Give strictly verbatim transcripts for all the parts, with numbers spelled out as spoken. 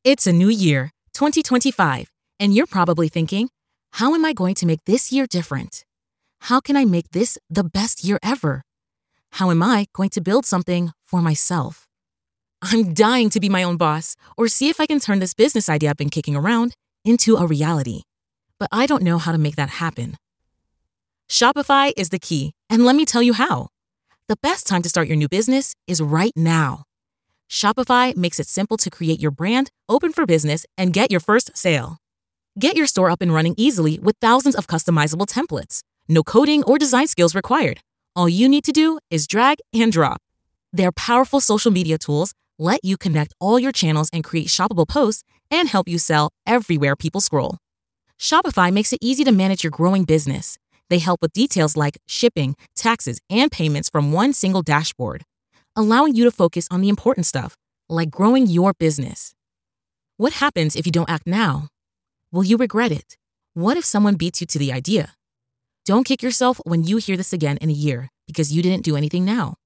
It's a new year, twenty twenty-five, and you're probably thinking, how am I going to make this year different? How can I make this the best year ever? How am I going to build something for myself? I'm dying to be my own boss or see if I can turn this business idea I've been kicking around into a reality. But I don't know how to make that happen. Shopify is the key, and let me tell you how. The best time to start your new business is right now. Shopify makes it simple to create your brand, open for business, and get your first sale. Get your store up and running easily with thousands of customizable templates. No coding or design skills required. All you need to do is drag and drop. Their powerful social media tools let you connect all your channels and create shoppable posts and help you sell everywhere people scroll. Shopify makes it easy to manage your growing business. They help with details like shipping, taxes, and payments from one single dashboard, allowing you to focus on the important stuff, like growing your business. What happens if you don't act now? Will you regret it? What if someone beats you to the idea? Don't kick yourself when you hear this again in a year because you didn't do anything now.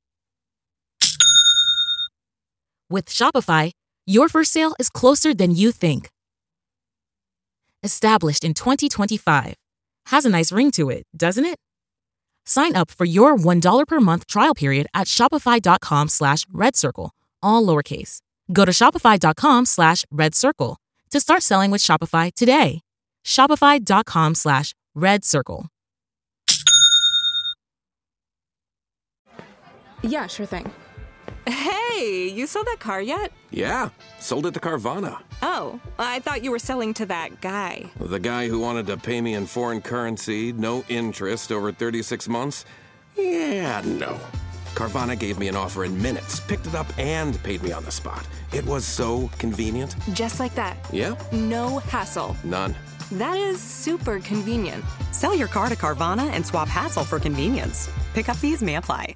With Shopify, your first sale is closer than you think. Established in twenty twenty-five. Has a nice ring to it, doesn't it? Sign up for your one dollar per month trial period at shopify.com slash red circle, all lowercase. Go to shopify.com slash red circle to start selling with Shopify today. Shopify.com slash red circle. Yeah, sure thing. Hey, you sold that car yet? Yeah, sold it to Carvana. Oh, I thought you were selling to that guy. The guy who wanted to pay me in foreign currency, no interest, over thirty-six months? Yeah, no. Carvana gave me an offer in minutes, picked it up, and paid me on the spot. It was so convenient. Just like that. Yep. No hassle. None. That is super convenient. Sell your car to Carvana and swap hassle for convenience. Pickup fees may apply.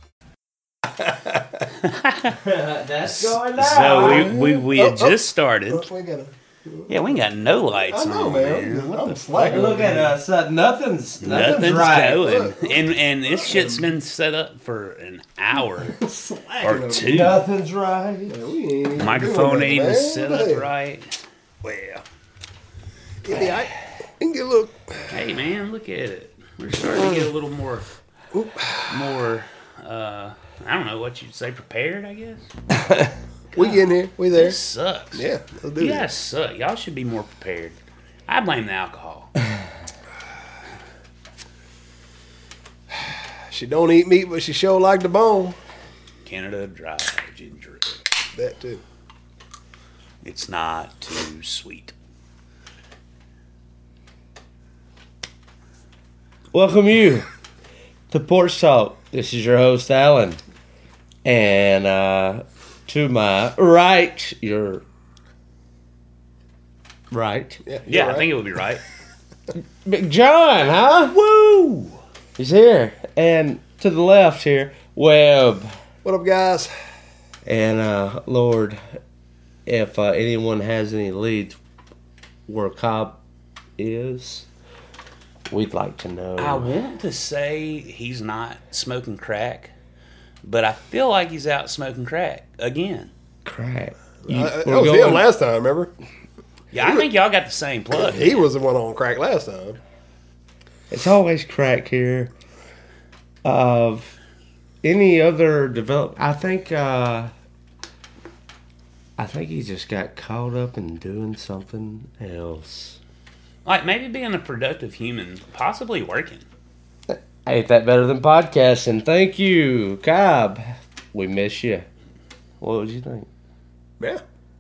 That's going down. So we we, we had Oh, oh. just started. Oh, we gotta, Yeah, we ain't got no lights I know, on, man. man. What I'm the slacking. fuck? Look at us. Uh, nothing's, nothing's, Nothing's right. going. Look, look. And and this shit's been set up for an hour or two. Nothing's right. Yeah, we ain't even Microphone doing ain't even nothing, set man. up Hey, right. Well, Give me, I, can get a look. hey man, look at it. We're starting to get a little more, more. uh I don't know what you'd say. Prepared, I guess. We getting here. We there. This sucks. Yeah, let's do You it. guys suck. Y'all should be more prepared. I blame the alcohol. She don't eat meat, but she sure like the bone. Canada Dry ginger ale. That too. It's not too sweet. Welcome you to Porch Talk. This is your host, Alan. And uh, to my right, your right. Yeah, Yeah, you're I think it would be right. Big John, huh? Woo! He's here. And to the left here, Webb. What up, guys? And uh, Lord, if uh, anyone has any leads where Cobb is, we'd like to know. I want to say he's not smoking crack, but I feel like he's out smoking crack again. Crack. Uh, You- that we're was going- him last time, remember? Yeah, I think y'all got the same plug. He was the one on crack last time. It's always crack here. Of any other develop, I think. Uh, I think he just got caught up in doing something else. Like maybe being a productive human, possibly working. Ain't that better than podcasting? Thank you, Cobb. We miss you. What would you think? Yeah.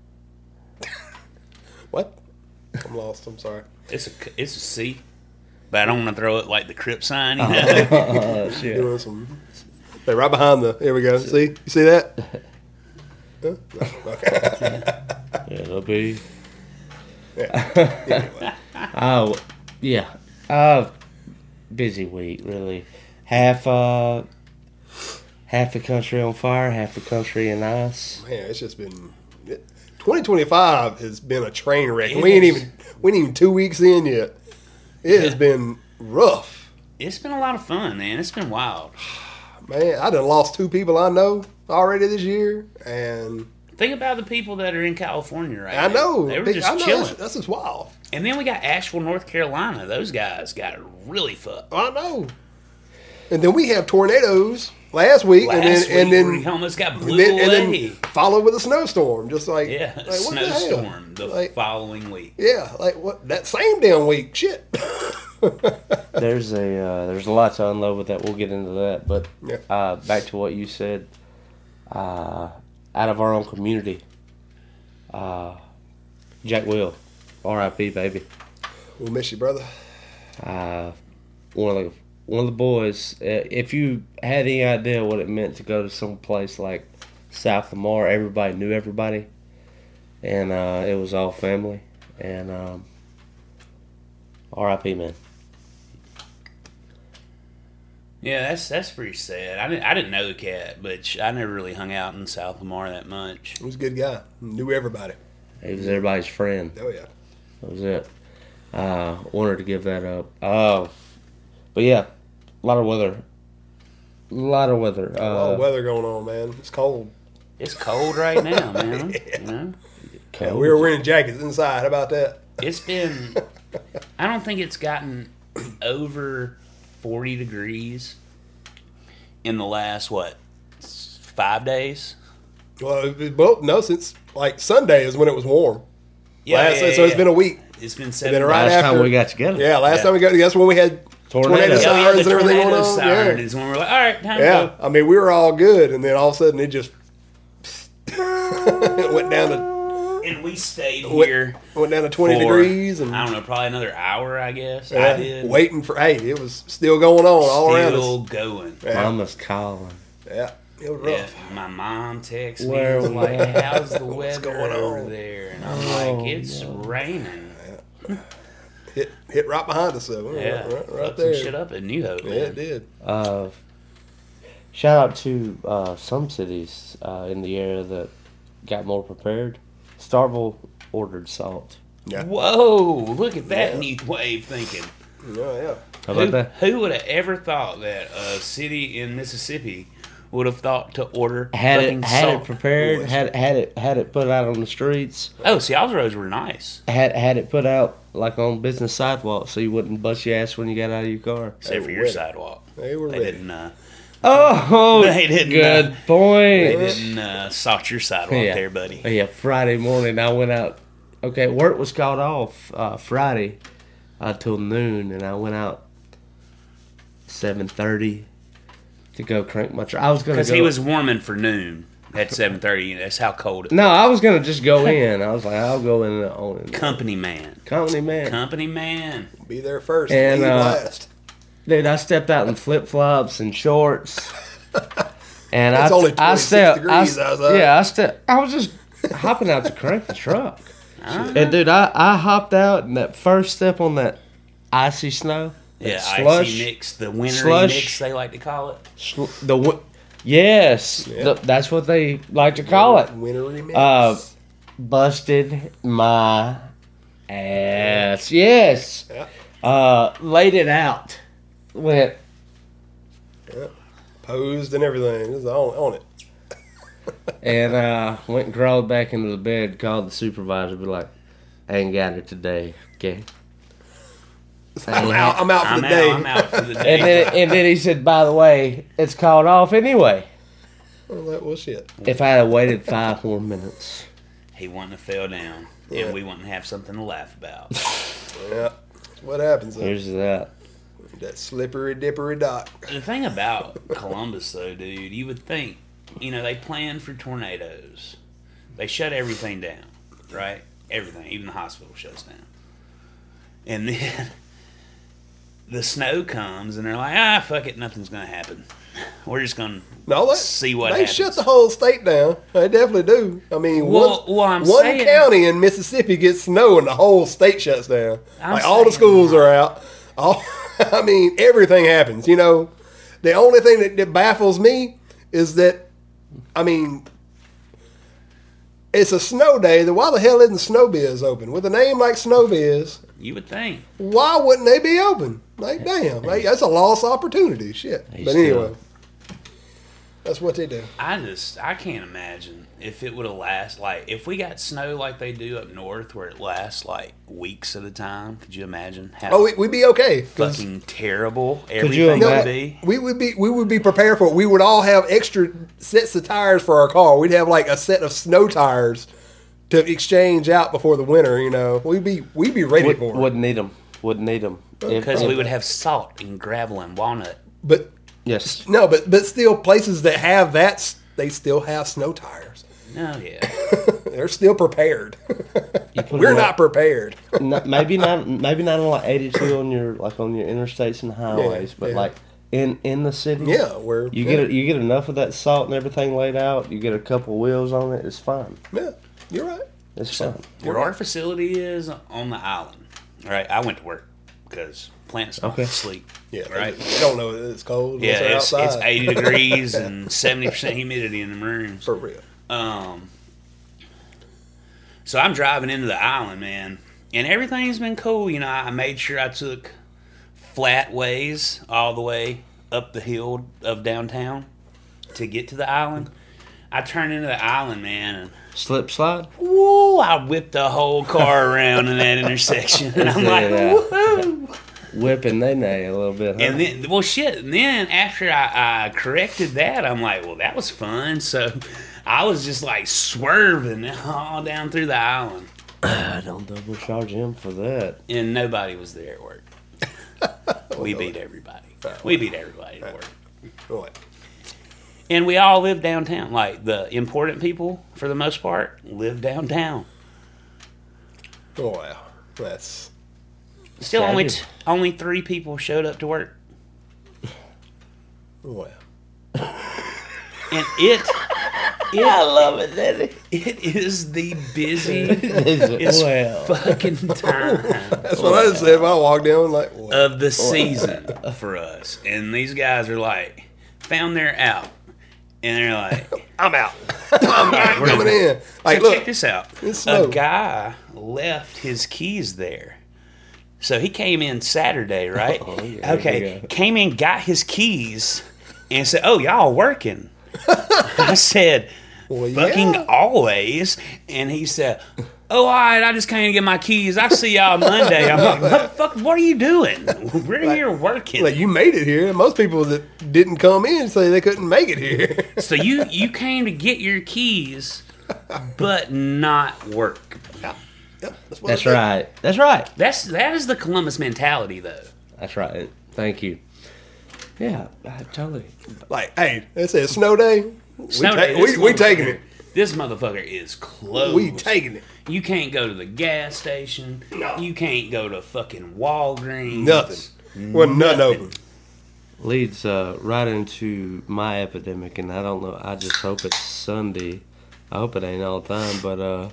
What? I'm lost. I'm sorry. It's a it's a C, but I don't want to throw it like the Crip sign. You know? Oh shit! Doing some. They're right behind the. Here we go. See? You see that? Huh? No. Okay. It'll be. Yeah. Anyway. Oh, yeah. Uh, busy week, really. Half uh, half the country on fire, half the country in ice. Man, it's just been. It, twenty twenty-five has been a train wreck. It we ain't is. even. We ain't even two weeks in yet. It has Yeah. been rough. It's been a lot of fun, man. It's been wild. Man, I done lost two people I know already this year, and Think about the people that are in California right I now. know. They were Big- just I know. chilling. That's, that's just wild. And then we got Asheville, North Carolina. Those guys got really fucked. I know. And then we have tornadoes last week, Last and then week, and then we almost got blew and then, and away. then followed with a snowstorm. Just like Yeah, like, what the hell? snowstorm the, Like, following week. yeah, like what? That same damn week. Shit. There's a uh, there's a lot to unload with that. We'll get into that. But Yeah. uh, back to what you said. Uh, out of our own community, uh, Jack Will, R I P baby. We'll miss you, brother. Uh, one of the one of the boys. Uh, if you had any idea what it meant to go to some place like South Lamar, everybody knew everybody, and uh, it was all family. And um, R I P man. Yeah, that's that's pretty sad. I didn't I didn't know the cat, but sh- I never really hung out in South Lamar that much. He was a good guy. Knew everybody. He was everybody's friend. Oh yeah. That was it. Uh, wanted to give that up. Uh, but yeah, a lot of weather. A lot of weather. A lot Uh, of weather going on, man. It's cold. It's cold right now, man. You know, Yeah, we were wearing jackets inside. How about that? it's been. I don't think it's gotten over forty degrees in the last what five days. Well, it- well, no, since like Sunday is when it was warm. Yeah, Last- yeah, so yeah. it's been a week. It's been And seven. then right last after time we got together. Yeah, last Yeah. time we got. That's when we had tornado Tornado. Yeah, we had sirens the and everything tornado going on. siren Yeah. is when we're like, all right, time Yeah, to go. I mean, we were all good, and then all of a sudden it just it went down to And we stayed Went- here. went down to twenty for, degrees, and I don't know, probably another hour, I guess. yeah, I did. waiting for. Hey, it was still going on all around Still us. going. Yeah, Mama's calling. yeah, it was Yeah, rough. my mom texts Where me and was like, we at? how's the weather going over on? there? And I'm Oh, like, it's raining. Hit hit right behind us though. Yeah, right, right, right fucked there. some shit up in New Hope, Yeah, man. it did. Uh, shout out to uh, some cities uh, in the area that got more prepared. Starville ordered salt. Yeah, Whoa, look at that Yeah. neat wave thinking. yeah, yeah. How about Who, that? who would have ever thought that a city in Mississippi would have thought to order Had fucking it had salt? it prepared. Boys. Had had it had it put out on the streets. Oh, see, y'all's roads were nice. Had had it put out like on business sidewalks, so you wouldn't bust your ass when you got out of your car. Except for were your ready. sidewalk. They were They ready. didn't, uh, Oh, They didn't, Good uh, point. they didn't uh, salt your sidewalk yeah. there, buddy. Yeah, Friday morning I went out. Okay, work was called off uh, Friday uh, till noon, and I went out seven thirty to go crank my truck. I was gonna Because go. he was warming for noon at seven thirty. That's how cold it was. no, I was gonna just go in. I was like, I'll go in and on it. Company man. Company man, Company man. Be there first, And, leave uh, last. dude. I stepped out in flip flops and shorts, and It's I only I twenty-six stepped. I, degrees outside. yeah, I stepped. I was just hopping out to crank the truck. Ah. And dude, I, I hopped out and that first step on that icy snow, that Yeah, slush, icy mix, the wintry slush. mix they like to call it. sl- the wi- yes, Yeah. the- that's what they like to call it. Wintry mix. Uh, busted my ass. Yes, Yeah. uh, laid it out. Went Yeah. Posed and everything. It was on, on it. and uh, went and crawled back into the bed. Called the supervisor, be like, "I ain't got it today." Okay. I'm out. I'm out for I'm the out, day. I'm out for the day. And then, and then he said, "By the way, it's called off anyway." I'm like, well, shit. If I had waited five more minutes, He wouldn't have fell down, Yeah. and we wouldn't have something to laugh about. Yeah. That's what happens. Though. here's that. That slippery dippery dock. The thing about Columbus, though, dude, you would think, you know, they plan for tornadoes. They shut everything down, right? Everything, even the hospital shuts down. And then the snow comes, and they're like, ah, fuck it, nothing's going to happen. We're just going No, to they, see what they happens. shut the whole state down. They definitely do. I mean, Well- one, well, I'm one saying- county in Mississippi gets snow and the whole state shuts down. I'm like all the saying- schools are out. All, I mean, everything happens. You know, the only thing that, that baffles me is that, I mean, it's a snow day. Then why the hell isn't Snowbiz open with a name like Snowbiz? You would think. Why wouldn't they be open? Like, damn, like, that's a lost opportunity. Shit. He's But anyway, That's what they do. I just I can't imagine if it would have last like if we got snow like they do up north where it lasts like weeks at a time. Could you imagine how Oh, we, we'd be okay. 'cause- fucking terrible you everything imagine- would be? We would be we would be prepared for it. We would all have extra sets of tires for our car. We'd have like a set of snow tires to exchange out before the winter. You know, we'd be we'd be ready Would, for it. wouldn't need them. Wouldn't need them. Because we would have salt and gravel and walnut. But Yes. no, but but still, places that have that, s- they still have snow tires. Oh yeah. They're still prepared. put We're them not up- prepared. Not, maybe not. Maybe not on like eighty-two on your like on your interstates and highways, but yeah. like in in the city. Yeah, we're You yeah, get you get enough of that salt and everything laid out. You get a couple wheels on it. It's fine. yeah. You're right. It's fine. Where our facility is on the island. Right. I went to work because plants don't Okay. sleep. Yeah, Right. They don't know it's cold. Yeah, unless they're it's, it's outside. eighty degrees and seventy percent humidity in the rooms. For real. Um, so I'm driving into the island, man, and everything's been cool. You know, I made sure I took flat ways all the way up the hill of downtown to get to the island. I turned into the island, man, and Slip slide. woo, I whipped the whole car around in that intersection, and I'm like, Yeah. woohoo! Whipping they nay a little bit. Huh? And then, well, shit. And then after I, I corrected that, I'm like, well, that was fun. So I was just like swerving all down through the island, I don't double charge him for that. and nobody was there at work. We beat everybody. We beat everybody at work, What? and we all live downtown. Like the important people, for the most part, live downtown. Oh wow, that's Still, only Savage. t- only three people showed up to work, oh, wow. and it. It, I love it, Daddy. it is the busiest Well, fucking time That's what I said. When I walked down, like, what? of the season for us. And these guys are like, found their out. And they're like, I'm out. I'm not We're coming in. Like, so look, check this out. it's snow. A guy left his keys there. So he came in Saturday, right? Oh, yeah, here we okay. go. Came in, got his keys, and said, oh, y'all working. I said, Well, fucking yeah. always. And he said, oh, all right, I just came to get my keys. I'll see y'all Monday. I'm like, motherfucker, what are you doing? We're here working. Like, you made it here. Most people that didn't come in say they couldn't make it here. So you, you came to get your keys, but not work. Yep, that's what that's I did. right. That's right. That's that is the Columbus mentality, though. That's right. Thank you. Yeah, I totally. Like, hey, they said snow day. Snow we, day, ta- we, this we motherfucker- taking it. This motherfucker is closed. We taking it. You can't go to the gas station. No. You can't go to fucking Walgreens. Nothing. Wasn't nothing open. Leads uh, right into my epidemic, and I don't know. I just hope it's Sunday. I hope it ain't all the time, but uh,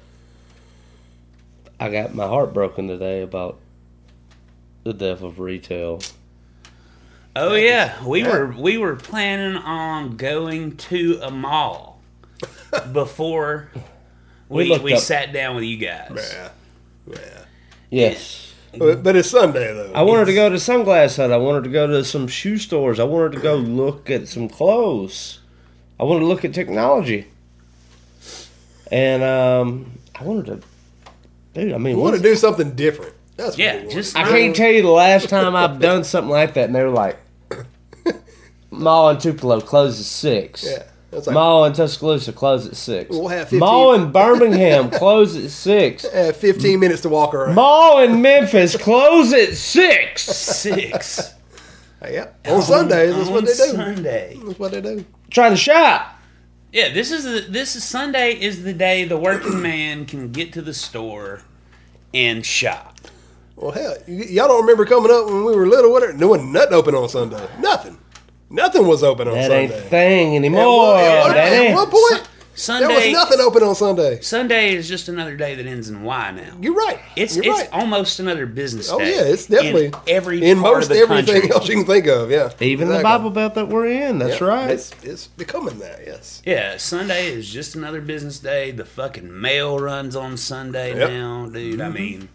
I got my heart broken today about the death of retail. Oh yeah, we Yeah. were we were planning on going to a mall before We we looked we up- sat down with you guys. Yeah. Yeah. Yes. But, but it's Sunday, though. I wanted to go to Sunglass Hut. I wanted to go to some shoe stores. I wanted to go look at some clothes. I wanted to look at technology. And um, I wanted to, dude, I mean, We want to what- do something different. That's what Yeah, we want. just I can't tell you the last time I've done something like that, and they were like, Mall in Tupelo closes at six. Yeah. That's like, Mall in Tuscaloosa close at six. We'll have fifteen Mall in Birmingham close at six. eh, fifteen minutes to walk around. Mall in Memphis close at six. six Hey, yeah. On Sundays, that's what on they do. Sunday. That's what they do. Trying to shop. Yeah, this is the, this is Sunday is the day the working man can get to the store and shop. Well, hell, y- y'all don't remember coming up when we were little? What? There wasn't nothing open on Sunday. Nothing. Nothing was open on That Sunday. ain't the thing At anymore. one, at one- that at ain't. one point, Sunday there was nothing open on Sunday. Sunday is just another day that ends in Y now. You're right. It's You're it's right. almost another business Oh day. yeah, it's definitely in every in part most of the everything country. else you can think of. Yeah, Even the Exactly. Bible Belt that we're in. That's Yeah, right. It's, it's becoming that. Yes. Yeah, Sunday is just another business day. The fucking mail runs on Sunday Yep. now, dude. I mean,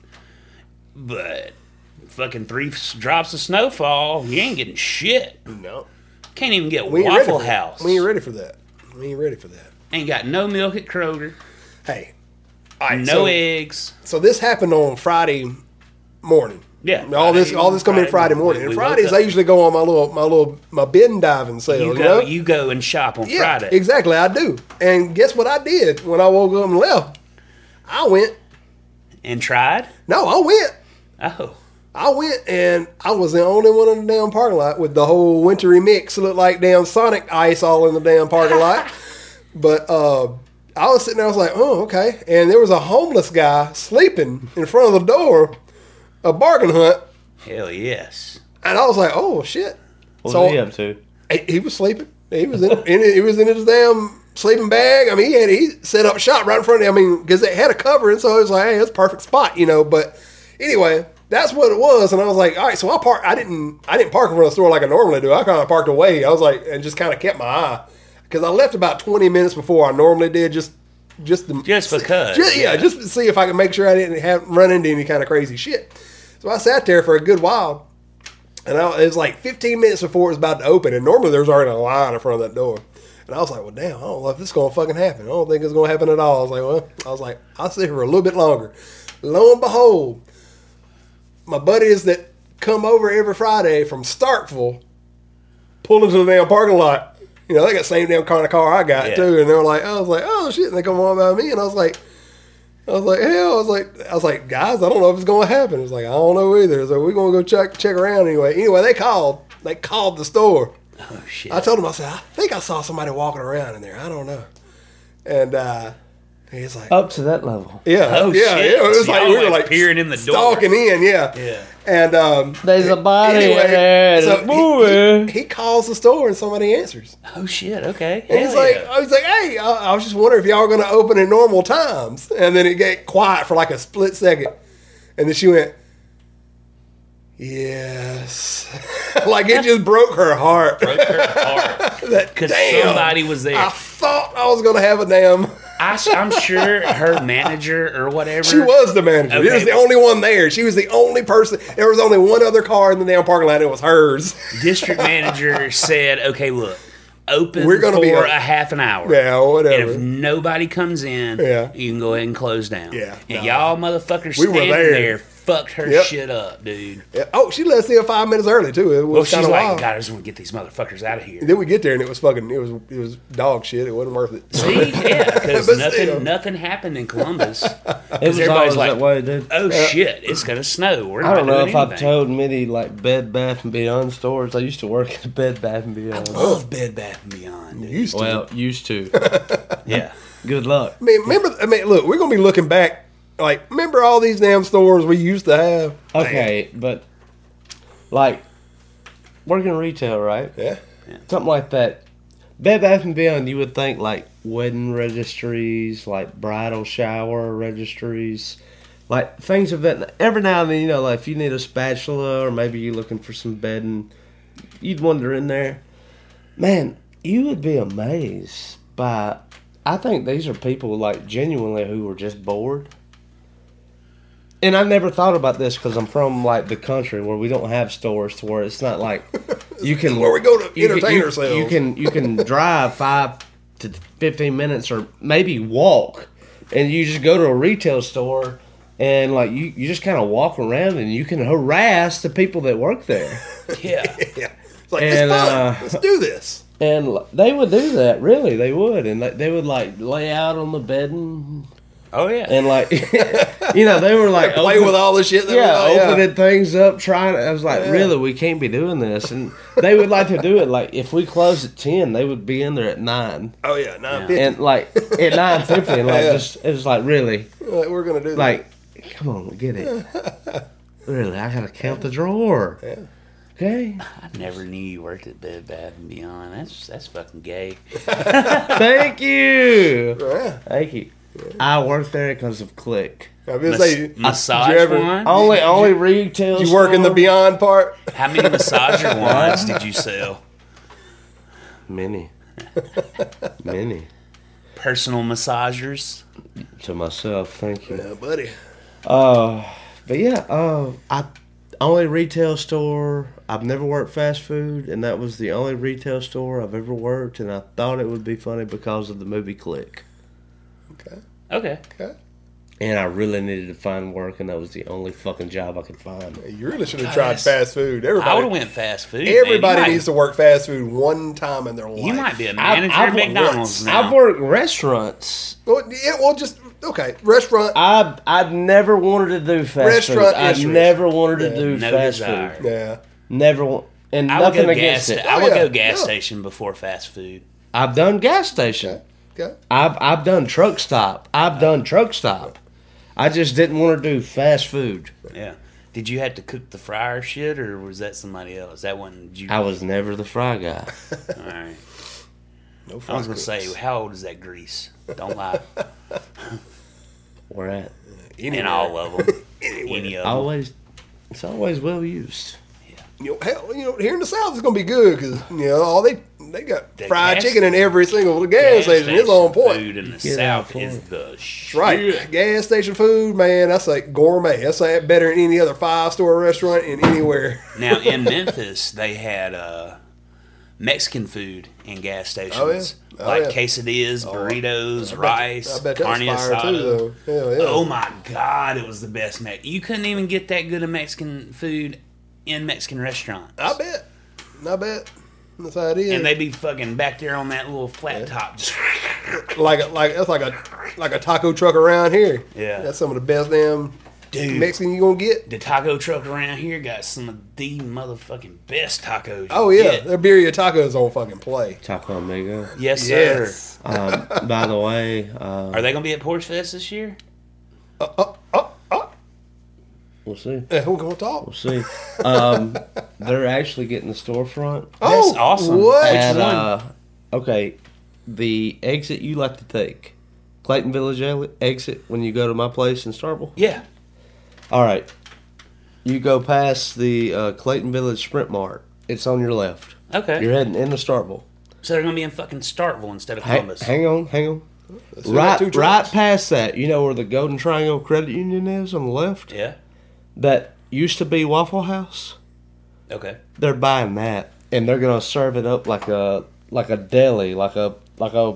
but fucking three s- drops of snowfall, you ain't getting shit. No. Can't even get We ain't ready Waffle for that. House. We ain't ready for that. We ain't ready for that. Ain't got no milk at Kroger. Hey, all right, No so, eggs. so this happened on Friday morning. Yeah, all this Friday- all this coming in Friday Friday morning. morning. And We woke Fridays up- I usually go on my little my little my bin diving sale. You You, go, know? you go and shop on yeah, Friday. exactly. I do. And guess what I did when I woke up and left? I went. And tried? No, I went. Oh. I went and I was the only one in the damn parking lot with the whole wintry mix. It looked like damn Sonic ice all in the damn parking lot. But uh, I was sitting there, I was like, oh, okay. And there was a homeless guy sleeping in front of the door, a bargain hunt. Hell yes. And I was like, oh, shit. What So- was he up to? He, he was sleeping. He was in, in he was in his damn sleeping bag. I mean, he had he set up shop right in front of him. I mean, because it had a cover, and so it was like, hey, it's a perfect spot, you know. But anyway, that's what it was. And I was like, all right. So I park. I didn't. I didn't park in front of the store like I normally do. I kind of parked away. I was like, and just kind of kept my eye because I left about twenty minutes before I normally did. Just, just to, Just because, Just, yeah, yeah. just to see if I could make sure I didn't have run into any kind of crazy shit. So I sat there for a good while. And I, it was like fifteen minutes before it was about to open. And normally there's already a line in front of that door. And I was like, well, damn, I don't know if this is going to fucking happen. I don't think it's going to happen at all. I was like, well, I was like, I'll sit here for a little bit longer. Lo and behold, my buddies that come over every Friday from Starkville pulled into the damn parking lot. You know, they got the same damn kind of car I got, Yeah. too. And they were like, I was like, oh, shit. And they come on by me. And I was like, I was like, hell, I was like, I was like, guys, I don't know if it's going to happen. It was like, I don't know either. So we're going to go check check around anyway. Anyway, they called. They called the store. Oh, shit. I told him, I said, I think I saw somebody walking around in there. I don't know. And uh, he's like, Up to that level. yeah, Oh, yeah, shit. yeah. It was So like y'all we were like like peering in the door. stalking in, yeah, Yeah. And um, There's a body anyway, in there. so There's a he- boy. he, he calls the store and somebody answers. Oh, shit. Okay. And he's Hell like, yeah. I was like, hey, I, I was just wondering if y'all were going to open at normal times. And then it got quiet for like a split second. And then she went, yes. Like it just broke her heart. Broke her heart. That, Because damn, somebody was there. I thought I was going to have a damn. I, am sure her manager or whatever. She was the manager. She Okay. was the only one there. She was the only person. There was only one other car in the damn parking lot. And it was hers. District manager said, okay, look, open We're gonna for be a, a- half an hour. Yeah, And whatever. if nobody comes in, Yeah. you can go ahead and close down. Yeah, And no. y'all motherfuckers We were standing there. there. fucked her Yep. shit up, dude. Yeah. Oh, she let us in five minutes early too. It was Well, she's kind of like, wild. God, I just want to get these motherfuckers out of here. And then we get there and it was fucking. It was it was dog shit. It wasn't worth it. See, yeah, because But nothing, still. nothing happened in Columbus. It was everybody's always like, that way, dude. Oh shit, it's gonna snow. We're I not don't know doing if I've anything. told many like Bed Bath and Beyond stores. I used to work at Bed Bath and Beyond. Love Bed Bath and Beyond. Dude. Used to. Well, used to. Yeah. Good luck. I mean, remember? I mean, look, we're gonna be looking back. Like, remember all these damn stores we used to have? Okay, but like working retail, right? Yeah. Something like that. Bed Bath and Beyond, you would think like wedding registries, like bridal shower registries, like things of that. Every now and then, you know, like if you need a spatula or maybe you're looking for some bedding, you'd wander in there. Man, you would be amazed by. I think these are people like genuinely who were just bored. And I never thought about this because I'm from like the country where we don't have stores to where it's not like you can Where we go to you can- entertain you- ourselves. You can you can drive five to fifteen minutes or maybe walk, and you just go to a retail store and like you, you just kind of walk around and you can harass the people that work there. Yeah. Yeah. It's like, And, it's fun. uh, Let's do this. And they would do that, really, they would, and they, they would like lay out on the bedding Oh yeah. and like you know they were like Play open- with all the shit. That yeah, we got, opening things up, trying. I was like, really, we can't be doing this. And they would like to do it. Like if we closed at ten, they would be in there at nine, Oh yeah, nine fifty. and like at nine fifty, and like Yeah. just it was like really, Like, we're gonna do that. like, come on, get it. Really, I gotta count the drawer. Yeah. Okay, I never knew you worked at Bed Bath and Beyond. That's that's fucking gay. thank you, Yeah. thank you. I worked there because of Click. I was gonna Mas- say, massage did you ever- wine. Only, only retail. you work in the store. Beyond part? How many massager wands did you sell? Many, many Personal massagers. to myself. Thank you. Yeah, buddy. Uh, but yeah, uh, I only retail store. I've never worked fast food, and that was the only retail store I've ever worked. And I thought it would be funny because of the movie Click. Okay. Okay. Okay. And I really needed to find work, and that was the only fucking job I could find. You really should have God, tried that's- fast food. Everybody, I would have went fast food. everybody man. You needs might, to work fast food one time in their life. You might be a I've- manager I've at McDonald's worked, now. I've worked restaurants. Well, yeah, well, just okay. Restaurant. I I never wanted to do fast Restaurant food. I industry. never wanted to Yeah. do No fast desire. food. Yeah. Never want. And I would nothing go against gas. it. I Oh, would yeah. go gas Yeah. station before fast food. I've done gas station. Okay. I've I've done truck stop. I've done truck stop. I just didn't want to do fast food. Yeah. Did you have to cook the fryer shit, or was that somebody else? That one you. I was never the fry guy. All right. No I was fry gonna cooks. say, how old is that grease? Don't lie. Where at? In all of them. Any of them. Always. It's always well used. You know, hell, you know, here in the South it's gonna be good because you know all they they got The fried gas- chicken in every single gas, station. It's on point. Food in the Get South on is point. the shit. Right, gas station food, man. That's like gourmet. That's like better than any other five star restaurant in anywhere. Now in Memphis, they had uh, Mexican food in gas stations, Oh, yeah. Oh, like yeah. quesadillas, burritos, I bet- rice, I bet that's carne fire too, asada. though. Hell yeah. Oh my god, it was the best Mex. You couldn't even get that good of Mexican food in Mexican restaurants. I bet. I bet. That's how it is. And they be fucking back there on that little flat top. Just, like a, like that's like a like a taco truck around here. Yeah. That's some of the best damn dude, Mexican you gonna get. the taco truck around here got some of the motherfucking best tacos. you Oh yeah, get. their birria tacos on fucking play. Taco Amigo. Yes, sir. Yes. Um, by the way, uh, Are they gonna be at Porch Fest this year? Oh, oh, oh. we'll see. Eh, who gonna talk? We'll see. Um, they're actually getting the storefront. Oh, awesome. What? At, one? uh, okay, the exit you like to take, Clayton Village ele- exit when you go to my place in Starkville. Yeah. All right, you go past the uh, Clayton Village Sprint Mart. It's on your left. Okay. You're heading into Starkville. So they're gonna be in fucking Starkville instead of Hang, Columbus. hang on, hang on. Still got two Right, trucks. right past that, you know where the Golden Triangle Credit Union is on the left. Yeah. That used to be Waffle House. Okay. They're buying that, and they're gonna serve it up like a like a deli, like a like a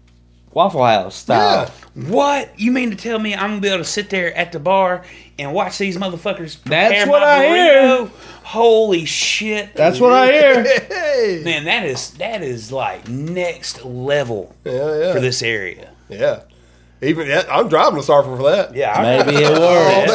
Waffle House style. What? You mean to tell me I'm gonna be able to sit there at the bar and watch these motherfuckers prepare That's my what I burrito? Holy shit! That's what I hear. Hey. Man, that is that is like next level Yeah, yeah. for this area. Yeah. Even yeah, I'm driving to Starkville for that. Yeah, Maybe it works.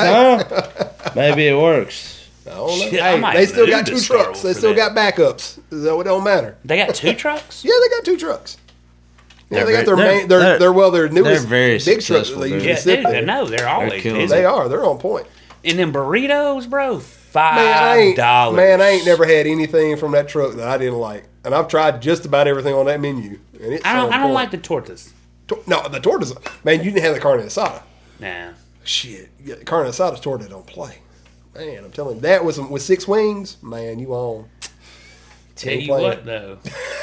Huh? Maybe it works. I don't know. Shit, I Hey, might they still move got to two Starkville trucks. They for still that. got backups. So it don't matter. They got two trucks. Yeah, they got two trucks. Yeah, They're they got their very- main. They're, they're- they're well, their newest they're very big trucks that successful, they dude. usually Yeah, sit dude, there. no, they're always killing busy. They are. They're on point. And then burritos, bro, five Man, I ain't dollars. man, I ain't never had anything from that truck that I didn't like, and I've tried just about everything on that menu. And it's I don't. on I don't point. like the tortas. To- no the tortas. Man, you didn't have the carne asada. Nah. Shit, you got carne asada torta don't play. Man, I'm telling you, that was with six wings. Man, you on? Tell Ain't you playing. what though,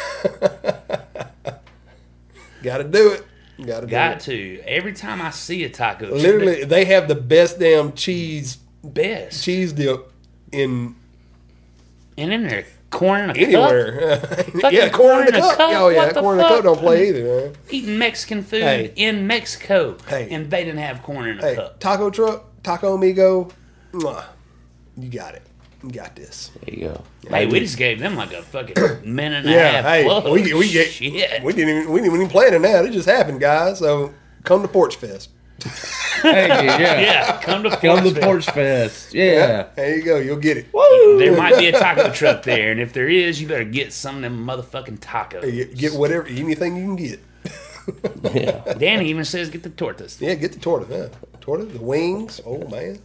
Got to do it. Got to do got it. to. Every time I see a taco, Literally, they have the best damn cheese best. cheese dip in And in there, corn in a cup. anywhere. yeah, corn corn in in the a cup. cup? Oh yeah, What the corn in the fuck? cup don't play either, man. Eating Mexican food Hey. in Mexico, Hey. and they didn't have corn in a Hey, cup. taco truck, taco amigo, mwah, you got it. You got this. There you go. Hey, we just gave them like a fucking minute and a Yeah, half. hey, plug. we we get Shit. we didn't even we didn't even plan it now. It just happened, guys. So come to Porch Fest. Hey, yeah. yeah, come to Come to Porch Porch Fest. Yeah. There you go. You'll get it. There might be a taco truck there, and if there is, you better get some of them motherfucking tacos. You get whatever anything you can get. Yeah. Danny even says get the tortas. Yeah, get the torta. Yeah. Torta, the wings. Oh man.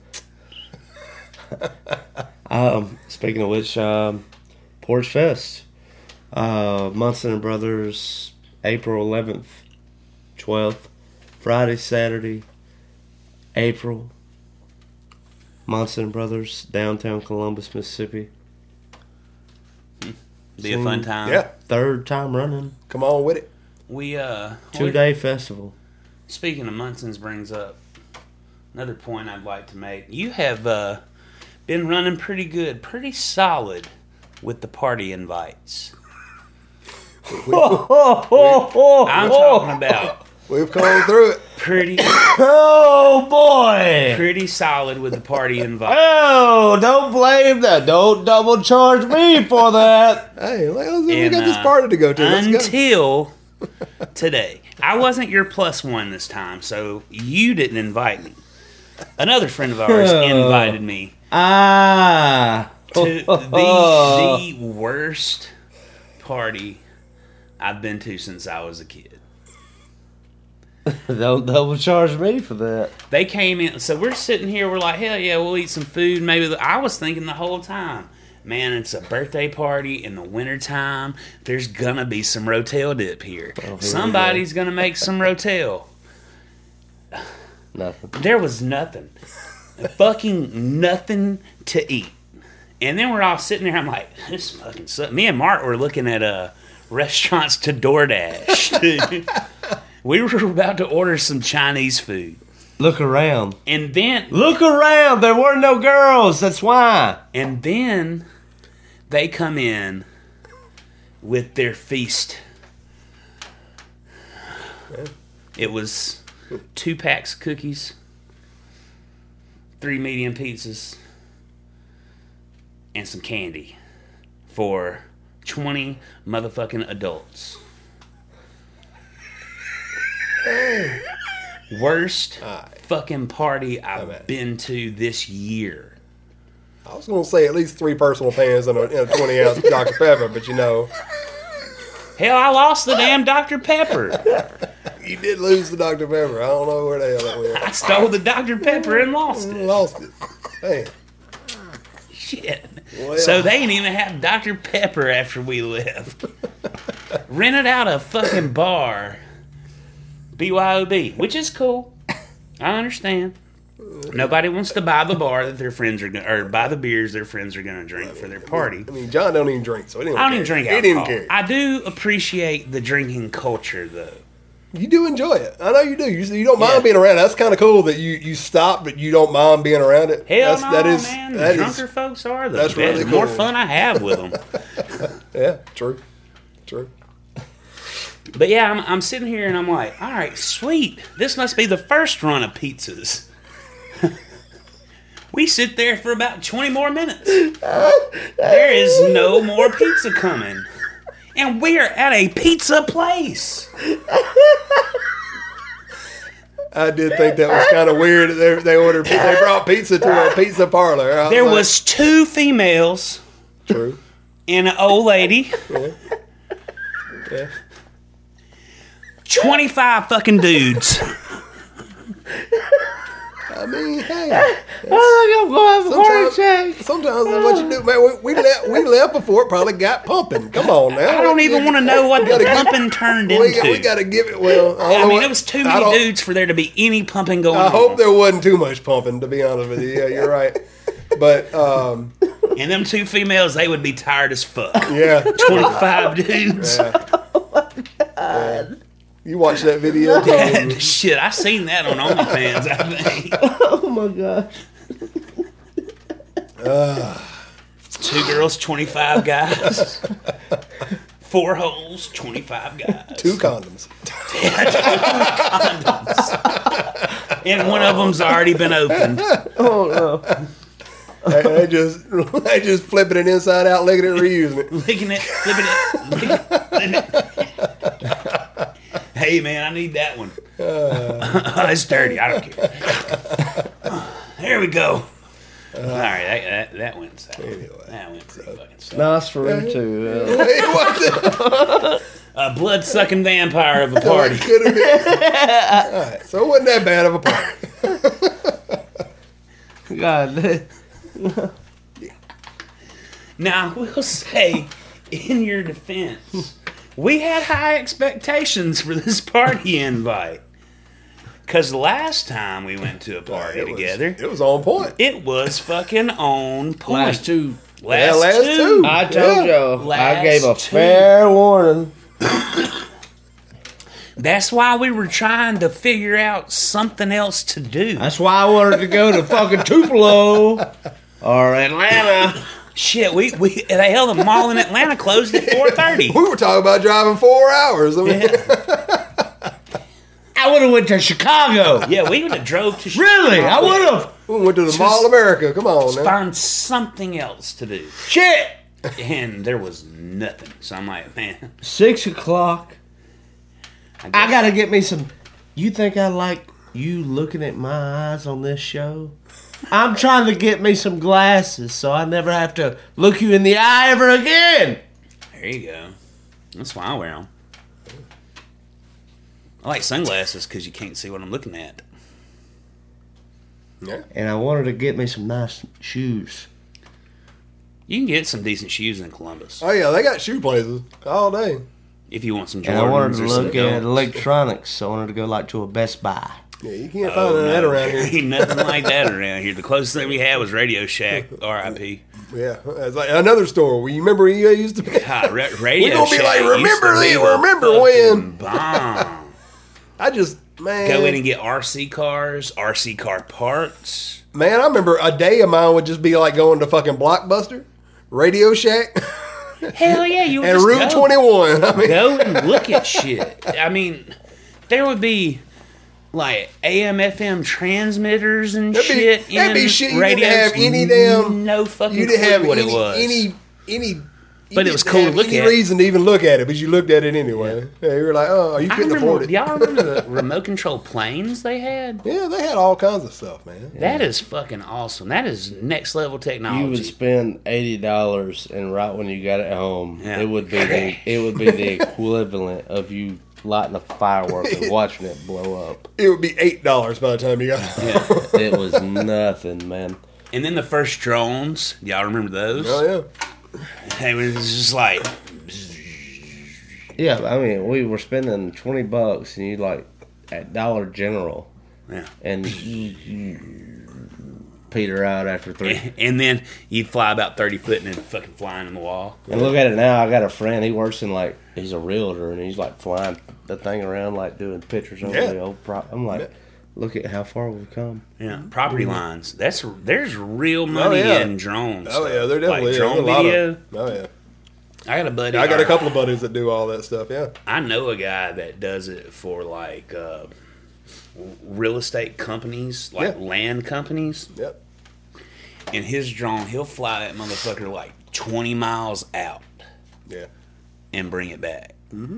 Um, speaking of which, um, Porch Fest, uh, Munson and Brothers, April eleventh, twelfth, Friday, Saturday, April. Munson and Brothers, downtown Columbus, Mississippi. Be a fun time. Yeah. Third time running, Come on with it. We uh. two we- day festival. Speaking of Munson's brings up another point I'd like to make. You have uh, been running pretty good, pretty solid with the party invites. I'm talking about We've come through it. pretty, Oh boy! pretty solid with the party invites. Oh, don't blame that. Don't double charge me for that. Hey, let's, we And, got this uh, party to go to. Let's go. Until today. I wasn't your plus one this time, so you didn't invite me. Another friend of ours invited me Ah. to the, the worst party I've been to since I was a kid. Don't double charge me for that. They came in, so we're sitting here, we're like, hell yeah, we'll eat some food. Maybe the, I was thinking the whole time, man, it's a birthday party in the wintertime. There's gonna be some Rotel dip here. here we Somebody's gonna make some Rotel. Nothing. There was nothing. Fucking nothing to eat. And then we're all sitting there, I'm like, this fucking sucks. Me and Mark were looking at uh, restaurants to DoorDash. dude. We were about to order some Chinese food. Look around. And then Look around. There were no girls. That's why. and then they come in with their feast. It was two packs of cookies, three medium pizzas, and some candy for twenty motherfucking adults. Worst fucking party I've been to this year. I was going to say at least three personal pans and a, and a twenty ounce Doctor Pepper, but you know, Hell, I lost the damn Doctor Pepper. you did lose the Doctor Pepper. I don't know where the hell that went. I stole the Doctor Pepper and lost it. Lost it. Damn. Shit. Well. So they didn't even have Doctor Pepper after we left. Rented out a fucking bar. B Y O B, which is cool. I understand. Nobody wants to buy the bar that their friends are going or buy the beers their friends are going to drink for their party. I mean, John don't even drink, so he didn't I don't care. even drink He alcohol. didn't care. I do appreciate the drinking culture, though. You do enjoy it. I know you do. You, you don't mind Yeah. being around it. That's kind of cool that you, you stop, but you don't mind being around it. Hell that's, no, that is, man. that is- Drunker folks are the that's best. really The more cool. fun I have with them. yeah, true. True. But yeah, I'm, I'm sitting here and I'm like, all right, sweet. This must be the first run of pizzas. We sit there for about twenty more minutes. There is no more pizza coming. And we are at a pizza place. I did think that was kind of weird. that They, they ordered, they brought pizza to a pizza parlor. I There like, was two females true. and an old lady. Yeah. twenty-five fucking dudes. I mean, hey. I think I'm going to have a heart Sometimes, attack. sometimes that's what you do, man. We, we left. We left before it probably got pumping. Come on now. I don't even want to know what the gotta give- pumping turned We, into. we got to give it. Well, I, don't I know mean, what- it was too I many don't- dudes for there to be any pumping going I on. hope there wasn't too much pumping. To be honest with you, yeah, you're right. But um, And them two females, they would be tired as fuck. yeah, twenty-five dudes. yeah. You watch that video? Yeah, shit, I seen that on OnlyFans, I think. Oh my gosh. Two girls, twenty-five guys. Four holes, twenty-five guys. Two condoms. And one of them's already been opened. Oh no. They, they just they just flipping it inside out, licking it, reusing it. Licking it, flipping it, licking it, flipping it. Hey, man, I need that one. Uh, it's dirty. I don't care. There we go. All right, that, that, that went south. Anyway. That went pretty fucking south. Nosferatu. Uh, Hey, watch it. A blood-sucking vampire of a party. Could have been. All right, so it wasn't that bad of a party. God. Now, I will say, in your defense, we had high expectations for this party invite. Because last time we went to a party It was- together, it was on point. it was fucking on point. Last two. Last, Yeah, last two. two. I told Yeah. y'all. I Last gave a two. fair warning. That's why we were trying to figure out something else to do. That's why I wanted to go to fucking Tupelo. or Atlanta. Shit, we we the hell the mall in Atlanta closed at four thirty. We were talking about driving four hours. I mean, Yeah. I would have went to Chicago. Yeah, we would have drove to Really? I would have. we went to the Just- Mall of America. Come on, man. find something else to do, Shit. and there was nothing. So I'm like, man, Six o'clock. I, I guess- gotta get me some. You think I like you looking at my eyes on this show? I'm trying to get me some glasses so I never have to look you in the eye ever again. There you go. That's why I wear them. I like sunglasses because you can't see what I'm looking at. Yeah. And I wanted to get me some nice shoes. You can get some decent shoes in Columbus Oh yeah, they got shoe places all day. if you want some Jordans And I wanted to or some look at Dunks. electronics, so I wanted to go like to a Best Buy. Yeah, you can't find Oh, none of that no, around there here. ain't nothing like that around here. The closest thing we had was Radio Shack, R I P Yeah, it's like another store where you remember you used to be. God, ra- Radio We gonna be Shack like, used to remember be then, the remember fucking when? bomb. I just man, Go in and get R C cars, R C car parts. man, I remember a day of mine would just be like going to fucking Blockbuster, Radio Shack, Hell yeah, you would and just Route go. twenty-one. I mean, Go and look at shit. I mean, there would be like A M F M transmitters and That'd be- shit that'd in be shit you didn't radios. have any damn- no fucking you didn't clue have what any, it was. any any. you But it was didn't cool to have look any at. reason to even look at it, but you looked at it anyway. Yeah, you were like, oh, you I couldn't remember, afford it. y'all remember the remote control planes they had? Yeah, they had all kinds of stuff, man. That is fucking awesome. That is next level You would technology. spend eighty dollars, and right when you got it home, Yeah. it would be the it would be the equivalent of you lighting a firework and watching it blow up. It would be eight dollars by the time you got it. Yeah. It was nothing, man. And then the first drones, y'all remember those? Oh yeah. They was just like, Yeah, I mean, we were spending twenty bucks, and you like at Dollar General, yeah. and you, you peter out after three. And then you'd fly about thirty foot and then fucking flying in the wall. And look at it now. I got a friend. He works in like he's a realtor, and he's like flying the thing around, like doing pictures over Yeah. the old. Pro- I'm like, Yeah. look at how far we've come. Yeah, property lines. That's there's real money yeah. in drones. Oh yeah, stuff. there definitely like is. drone There's a lot video. of- Oh yeah. I got a buddy. I got a or- couple of buddies that do all that stuff. Yeah. I know a guy that does it for like uh, real estate companies, like Yeah. land companies. Yep. And his drone, he'll fly that motherfucker like twenty miles out Yeah. and bring it back.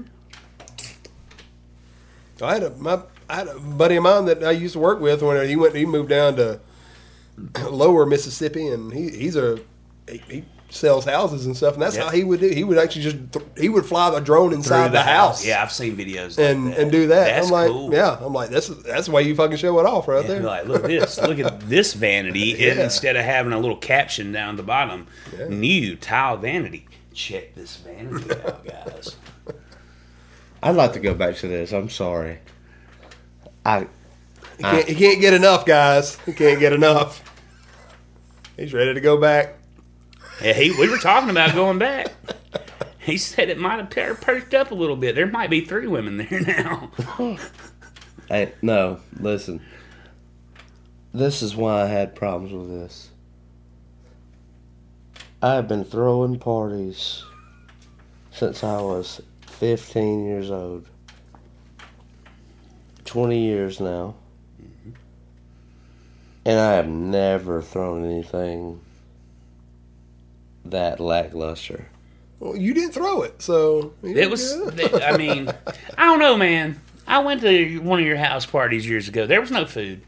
I had a my I had a buddy of mine that I used to work with when he went he moved down to lower Mississippi, and he he's a he, he sells houses and stuff, and that's Yep. how he would do. He would actually just th- he would fly the drone inside Through the, house. Yeah, I've seen videos And, like that. and do that. That's I'm like, cool. yeah. I'm like, that's that's the way you fucking show it off right Yeah, there. be like, look at this. Look at this vanity. And Yeah. instead of having a little caption down the bottom, Yeah. new tile vanity. Check this vanity out, guys. I'd like to go back to this. I'm sorry. I He can't, he can't get enough, guys. He can't get enough. He's ready to go back. Yeah, he, we were talking about going back. He said it might have per- perked up a little bit. There might be three women there now. Hey, no, listen. This is why I had problems with this. I've been throwing parties since I was fifteen years old. twenty years now. And I have never thrown anything that lackluster. Well, you didn't throw it, so It was, yeah. I mean, I don't know, man. I went to one of your house parties years ago. There was no food.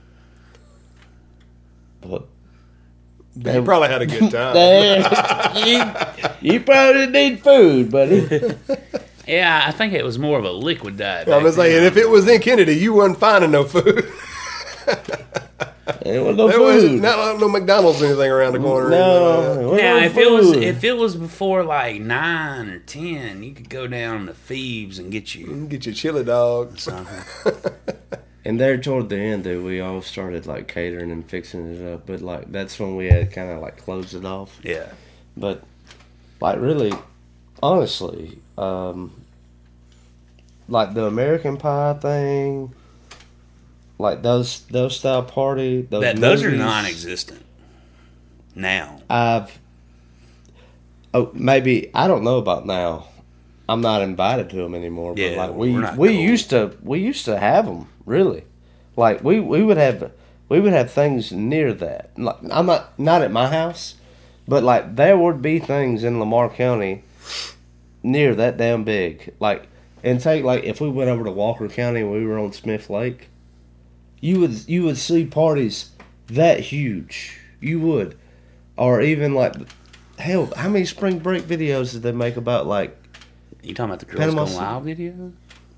But You probably had a good time. you, you probably didn't need food, buddy. Yeah, I think it was more of a liquid diet. I'm back just saying, then. if it was in Kennedy, you wasn't finding no food. There was no There was food. not no McDonald's or anything around the corner. or No, anything there like was Now, no if it was food. if it was before like nine or ten, you could go down to Thieves and get you that. Get your chili dog. something. And there toward the end, dude, we all started like catering and fixing it up. But like that's when we had kind of like closed it off. Yeah, But like really, honestly, um, like the American Pie thing, like those those style party, those that those are movies, non-existent. now. I've oh maybe I don't know about now. I'm not invited to them anymore. But Yeah, like we we're not we cool. used to we used to have them really. Like we, we would have we would have things near that. Like, I'm not not at my house, but like there would be things in Lamar County near that damn big. Like and take like if we went over to Walker County and we were on Smith Lake, you would you would see parties that huge. You would, or even like hell. How many spring break videos did they make about like? You talking about the Girls Panama Gone City. Wild video?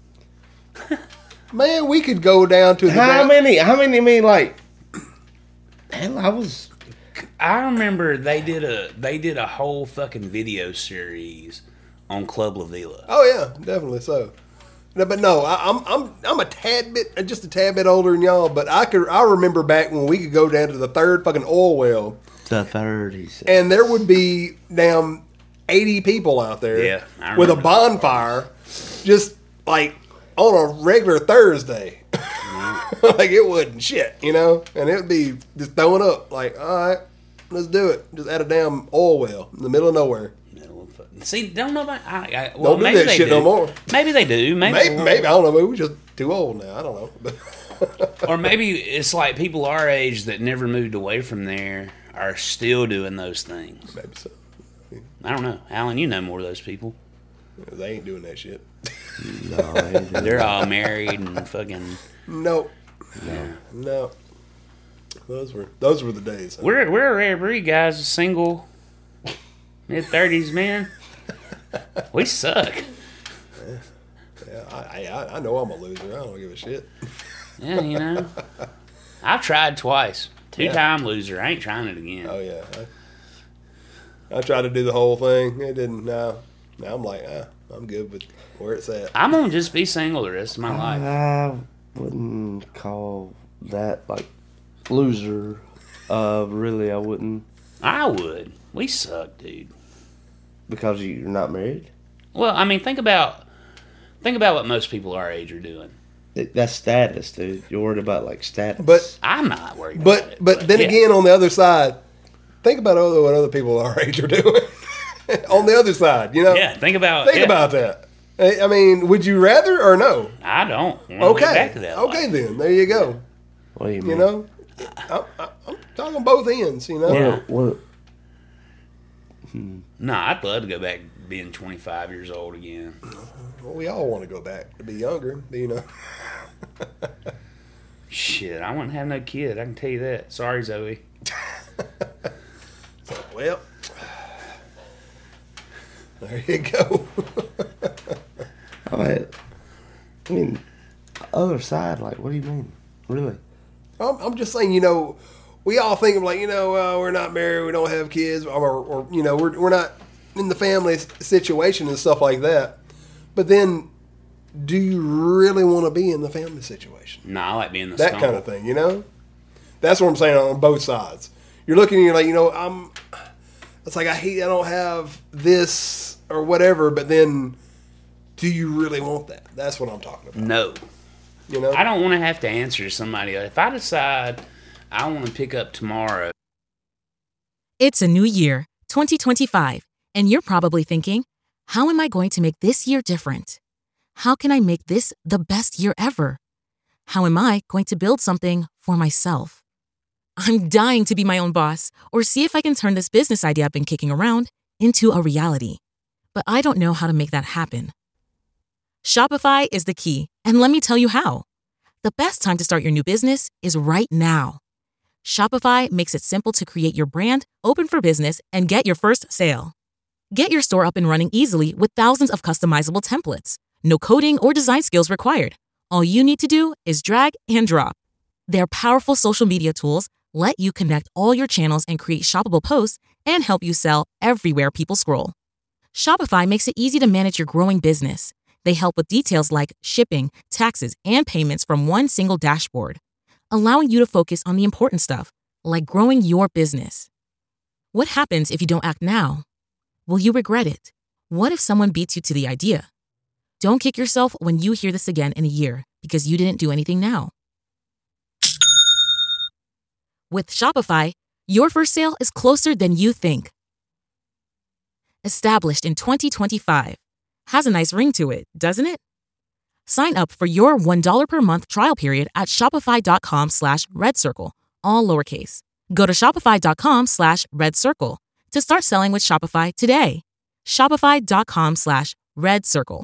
Man, we could go down to the How down- many? How many? I mean, like, hell, I was. I remember they did a they did a whole fucking video series on Club La Vila. Oh yeah, definitely so. No, but no, I, I'm I'm I'm a tad bit, just a tad bit older than y'all. But I could I remember back when we could go down to the third fucking oil well, The thirties. and there would be damn eighty people out there, Yeah, I with a remember. bonfire, just like on a regular Thursday. Like it wasn't shit, you know, and it would be just throwing up. Like, all right, let's do it. Just at a damn oil well in the middle of nowhere. Middle of fucking- See, don't know about. I, I, well, Don't do maybe that they shit do. no more. Maybe they do. Maybe, Maybe, maybe I don't know. Maybe we're just too old now. I don't know. But or maybe it's like people our age that never moved away from there are still doing those things. maybe so. I don't know, Alan. You know more of those people. They ain't doing that shit. No, I ain't doing They're all married and fucking. No. No. No. Those were those were the days. huh? We're we're a rare breed, guys. Single, mid thirties, man. We suck. Yeah, I, I I know I'm a loser. I don't give a shit. Yeah, you know. I've tried twice. Two time loser. I ain't trying it again. Oh yeah. I, I tried to do the whole thing. It didn't. No. Now I'm like, ah, I'm good with where it's at. I'm gonna just be single the rest of my life. I wouldn't call that like loser. Uh, really, I wouldn't I would. We suck, dude. because you're not married. Well, I mean, think about think about what most people our age are doing. It, that's status, dude. You're worried about like status. But I'm not worried about but it. but then yeah. again, on the other side, think about other what other people our age are doing. On the other side, you know. Yeah, think about Think yeah. about that. I I mean, would you rather or no? I don't want to Okay. get back to that. Okay, life. then there you go. what do you mean? You know, I, I, I'm talking both ends. You know. What, Yeah. what, No, I'd love to go back being twenty-five years old again. Well, we all want to go back to be younger. You know. Shit, I wouldn't have no kid. I can tell you that. Sorry, Zoe. Well, there you go. I mean, I mean, other side. Like, what do you mean? Really? I'm, I'm just saying, you know, we all think of like, you know, uh, we're not married, we don't have kids, or, or you know, we're we're not in the family s- situation and stuff like that. But then, do you really want to be in the family situation? No, I like being the That stone. kind of thing, you know. That's what I'm saying on both sides. You're looking, and you're like, you know, I'm. It's like I hate I don't have this or whatever, but then, do you really want that? That's what I'm talking about. No. You know. I don't want to have to answer to somebody. If I decide I want to pick up tomorrow, It's a new year, twenty twenty-five, and you're probably thinking, how am I going to make this year different? How can I make this the best year ever? How am I going to build something for myself? I'm dying to be my own boss or see if I can turn this business idea I've been kicking around into a reality. But I don't know how to make that happen. Shopify is the key, and let me tell you how. The best time to start your new business is right now. Shopify makes it simple to create your brand, open for business, and get your first sale. Get your store up and running easily with thousands of customizable templates. No coding or design skills required. All you need to do is drag and drop. Their powerful social media tools let you connect all your channels and create shoppable posts and help you sell everywhere people scroll. Shopify makes it easy to manage your growing business. They help with details like shipping, taxes, and payments from one single dashboard, allowing you to focus on the important stuff, like growing your business. What happens if you don't act now? Will you regret it? What if someone beats you to the idea? Don't kick yourself when you hear this again in a year because you didn't do anything now. With Shopify, Your first sale is closer than you think. Established in twenty twenty-five. Has a nice ring to it, doesn't it? Sign up for your one dollar per month trial period at shopify.com slash red circle, all lowercase. Go to shopify.com slash red circle to start selling with Shopify today. Shopify.com slash red circle.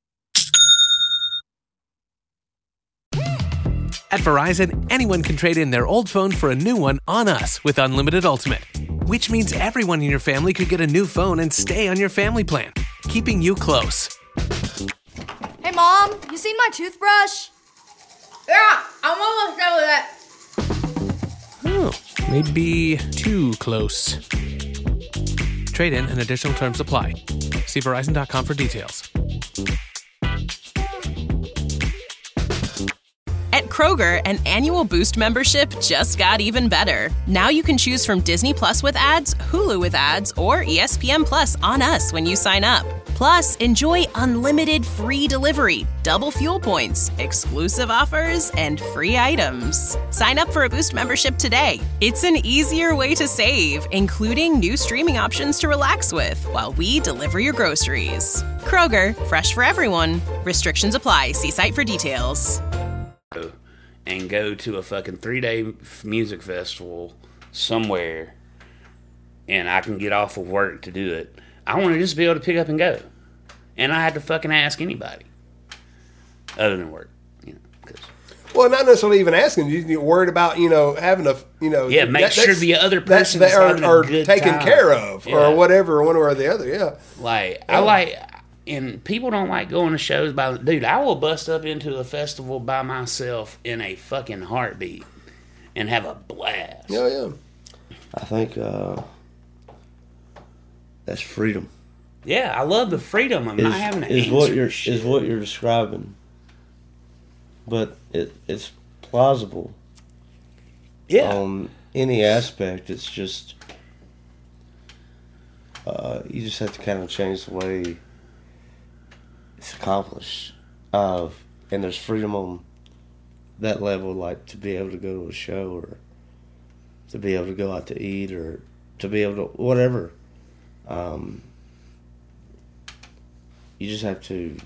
At Verizon, anyone can trade in their old phone for a new one on us with Unlimited Ultimate, which means everyone in your family could get a new phone and stay on your family plan, keeping you close. Hey, Mom, you seen my toothbrush? Yeah, I'm almost done with it. Oh, maybe too close. Trade in and additional terms apply. See Verizon dot com for details. At Kroger, an annual Boost membership just got even better. Now you can choose from Disney Plus with ads, Hulu with ads, or E S P N Plus on us when you sign up. Plus, enjoy unlimited free delivery, double fuel points, exclusive offers, and free items. Sign up for a Boost membership today. It's an easier way to save, including new streaming options to relax with while we deliver your groceries. Kroger, fresh for everyone. Restrictions apply. See site for details. And go to a fucking three-day music festival somewhere, and I can get off of work to do it. I want to just be able to pick up and go, and I had to fucking ask anybody other than work, you know. Cause, well, not necessarily even asking. You're worried about, you know, having a, you know, yeah, make that, sure the other that, person that is are, having a are good taken time. care of, yeah. or whatever, one or the other. Yeah, like yeah. I like. And people don't like going to shows by... Dude, I will bust up into a festival by myself in a fucking heartbeat and have a blast. Yeah, yeah. I think uh, that's freedom. Yeah, I love the freedom of is, not having to is answer what you're shit. is what you're describing. But it it's plausible. Yeah. On any aspect, it's just uh, you just have to kind of change the way it's accomplished. Uh, and there's freedom on that level, like to be able to go to a show or to be able to go out to eat or to be able to whatever. Um, you just have to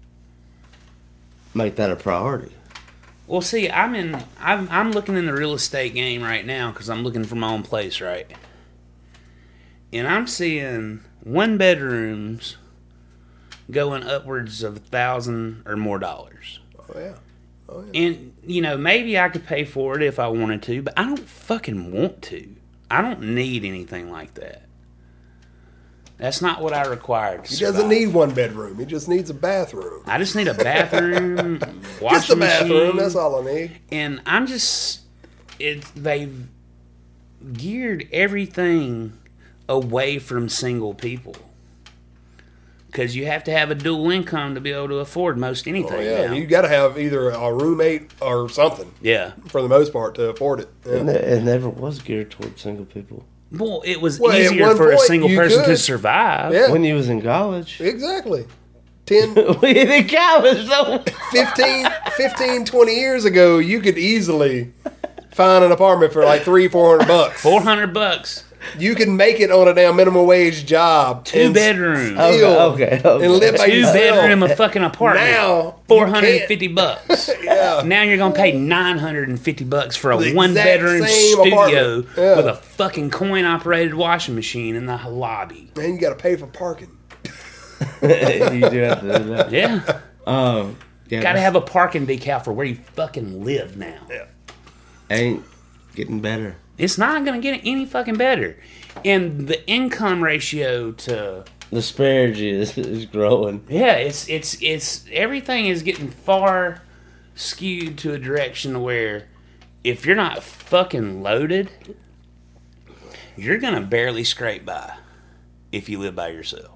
make that a priority. Well, see, I'm in. I'm I'm looking in the real estate game right now because I'm looking for my own place, right? And I'm seeing one bedrooms going upwards of a thousand or more dollars. Oh yeah. Oh yeah. And you know, maybe I could pay for it if I wanted to, but I don't fucking want to. I don't need anything like that. That's not what I require to He survive. doesn't need one bedroom. He just needs a bathroom. I just need a bathroom, washing Just a bathroom. machine, That's all I need. And I'm just, it. They've geared everything away from single people because you have to have a dual income to be able to afford most anything. Oh yeah, now. you got to have either a roommate or something. Yeah, for the most part to afford it. Yeah. And it, it never was geared towards single people. Well, it was Well, at easier one for a point, single you person to could. survive. Yeah. When you was in college. Exactly. ten, We in college, though. fifteen, fifteen, twenty years ago, you could easily find an apartment for like three, four hundred bucks. Four hundred bucks. You can make it on a damn minimum wage job. Two and bedrooms. still- Okay, okay. And live by Two yourself. bedroom, a fucking apartment. Now, four hundred fifty you bucks. Yeah. Now you're gonna pay nine hundred fifty bucks for a The one exact bedroom same studio apartment. Yeah. with a fucking coin operated washing machine in the lobby. And you got to pay for parking. You do have to do that. Yeah. Um, yeah, Gotta have a parking decal for where you fucking live now. Yeah. ain't getting better. It's not gonna get any fucking better. And the income ratio to The disparity is, is growing. Yeah, it's it's it's everything is getting far skewed to a direction where if you're not fucking loaded, you're gonna barely scrape by if you live by yourself.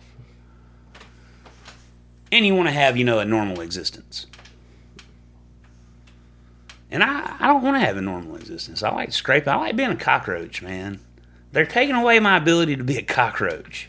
And you want to have, you know, a normal existence. And I, I don't want to have a normal existence. I like scraping. I like being a cockroach, man. They're taking away my ability to be a cockroach.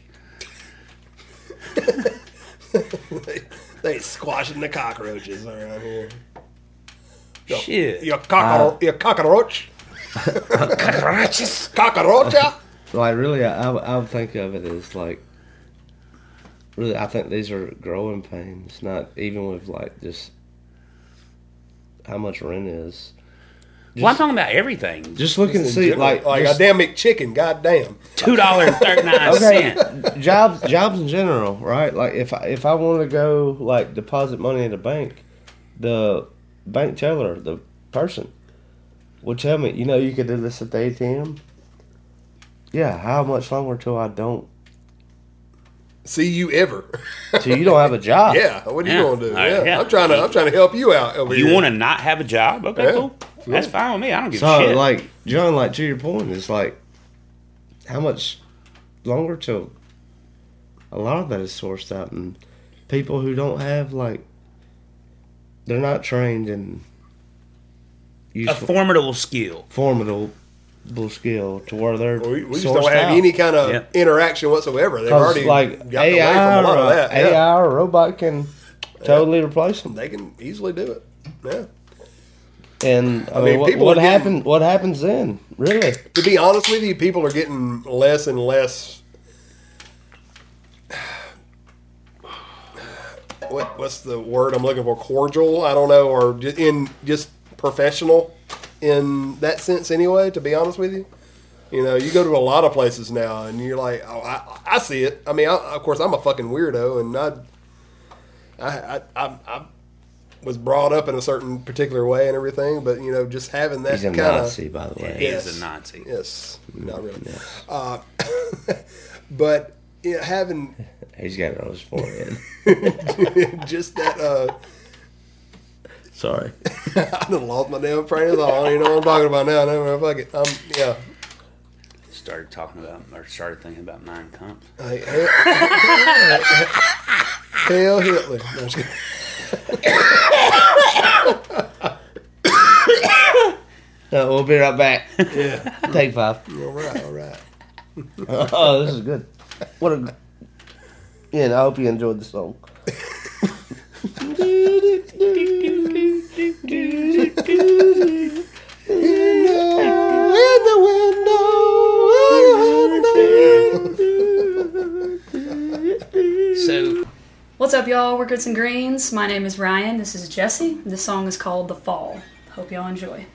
they, they squashing the cockroaches around here. Yo, Shit. You cockro- Uh, you cockroach. Cockroaches. Cockroacha. Like really, I, I would think of it as like really. I think these are growing pains, not even with like just how much rent is. Just, Well, I'm talking about everything. just looking to see like like just- a damn McChicken. Goddamn. Two dollars and thirty nine okay, cents. jobs jobs in general, right? Like if I, if I want to go like deposit money in the bank, the bank teller, the person, will tell me, you know, you could do this at the A T M. Yeah, how much longer till I don't? See you ever? Till you don't have a job? Yeah. What are you Yeah. gonna do? Uh, yeah. yeah. I'm trying to. I'm trying to help you out over You here. want to not have a job? Okay, Yeah. cool. That's fine with me. I don't give So a shit. like John, like to your point, it's like how much longer till a lot of that is sourced out, and people who don't have like they're not trained in a useful, formidable skill. formidable skill to where they're We, we just sourced don't have out. any kind of Yeah. interaction whatsoever. They've 'Cause, already like gotten A I away from a lot or of that. A I Yeah. or a robot can totally replace them. They can easily do it. Yeah. And I, I mean, mean, what, people what are getting- happened? What happens then? Really? To be honest with you, people are getting less and less. What what's the word I'm looking for? Cordial? I don't know, or just in just professional in that sense. Anyway, to be honest with you, you know, you go to a lot of places now, and you're like, oh, I, I see it. I mean, I, of course, I'm a fucking weirdo, and I, I, I, I, I was brought up in a certain particular way and everything, but you know, just having that He's a kind of Nazi, by the way. He Yes. is a Nazi. yes, not really, uh, but you know, having He's got it on his forehead. just that. Uh, Sorry. I done lost my damn train of thought. You know what I'm talking about now? No, fuck it. Um, yeah. Started talking about, or started thinking about Nine Comp. Hey, hell, hell Hitler. No, I'm just kidding. No, we'll be right back. Yeah. Take five. All right. All right. Oh, this is good. What a. Yeah, and I hope you enjoyed the song. So, What's up, y'all? We're Grits and Greens. My name is Ryan. This is Jesse. This song is called The Fall. Hope y'all enjoy.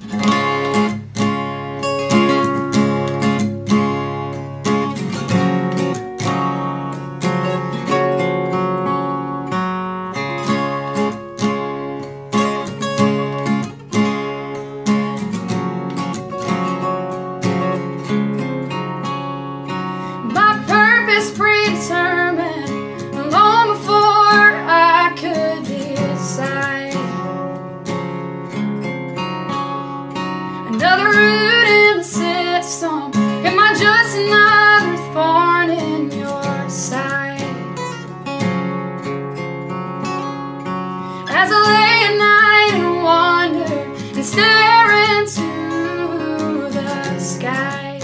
My purpose predetermined long before I could decide. Another root in the system. Am I just another thorn in your side? As I lay at night and wonder and stare into the skies,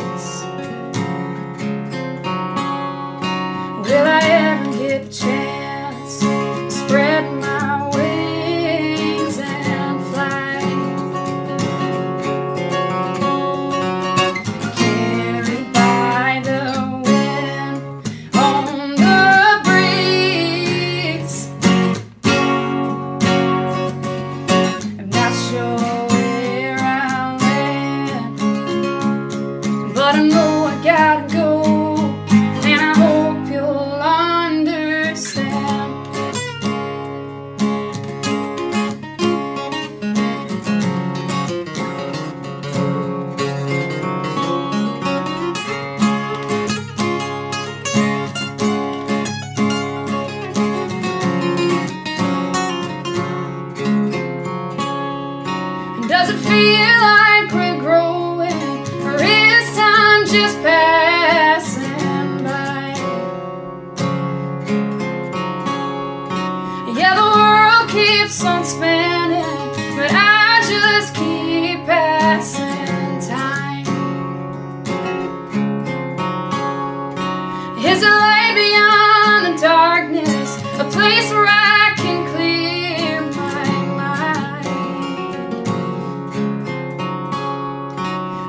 will I ever get the chance to spread my wings and fly? Carried by the wind on the breeze. I'm not sure where I'll land, but I know I gotta go. And I hope you'll understand. Does it feel like we're growing, or is time just passing by? Yeah, the world keeps on spinning, but I just keep passing time. Is a light beyond the darkness, a place where I can clear my mind?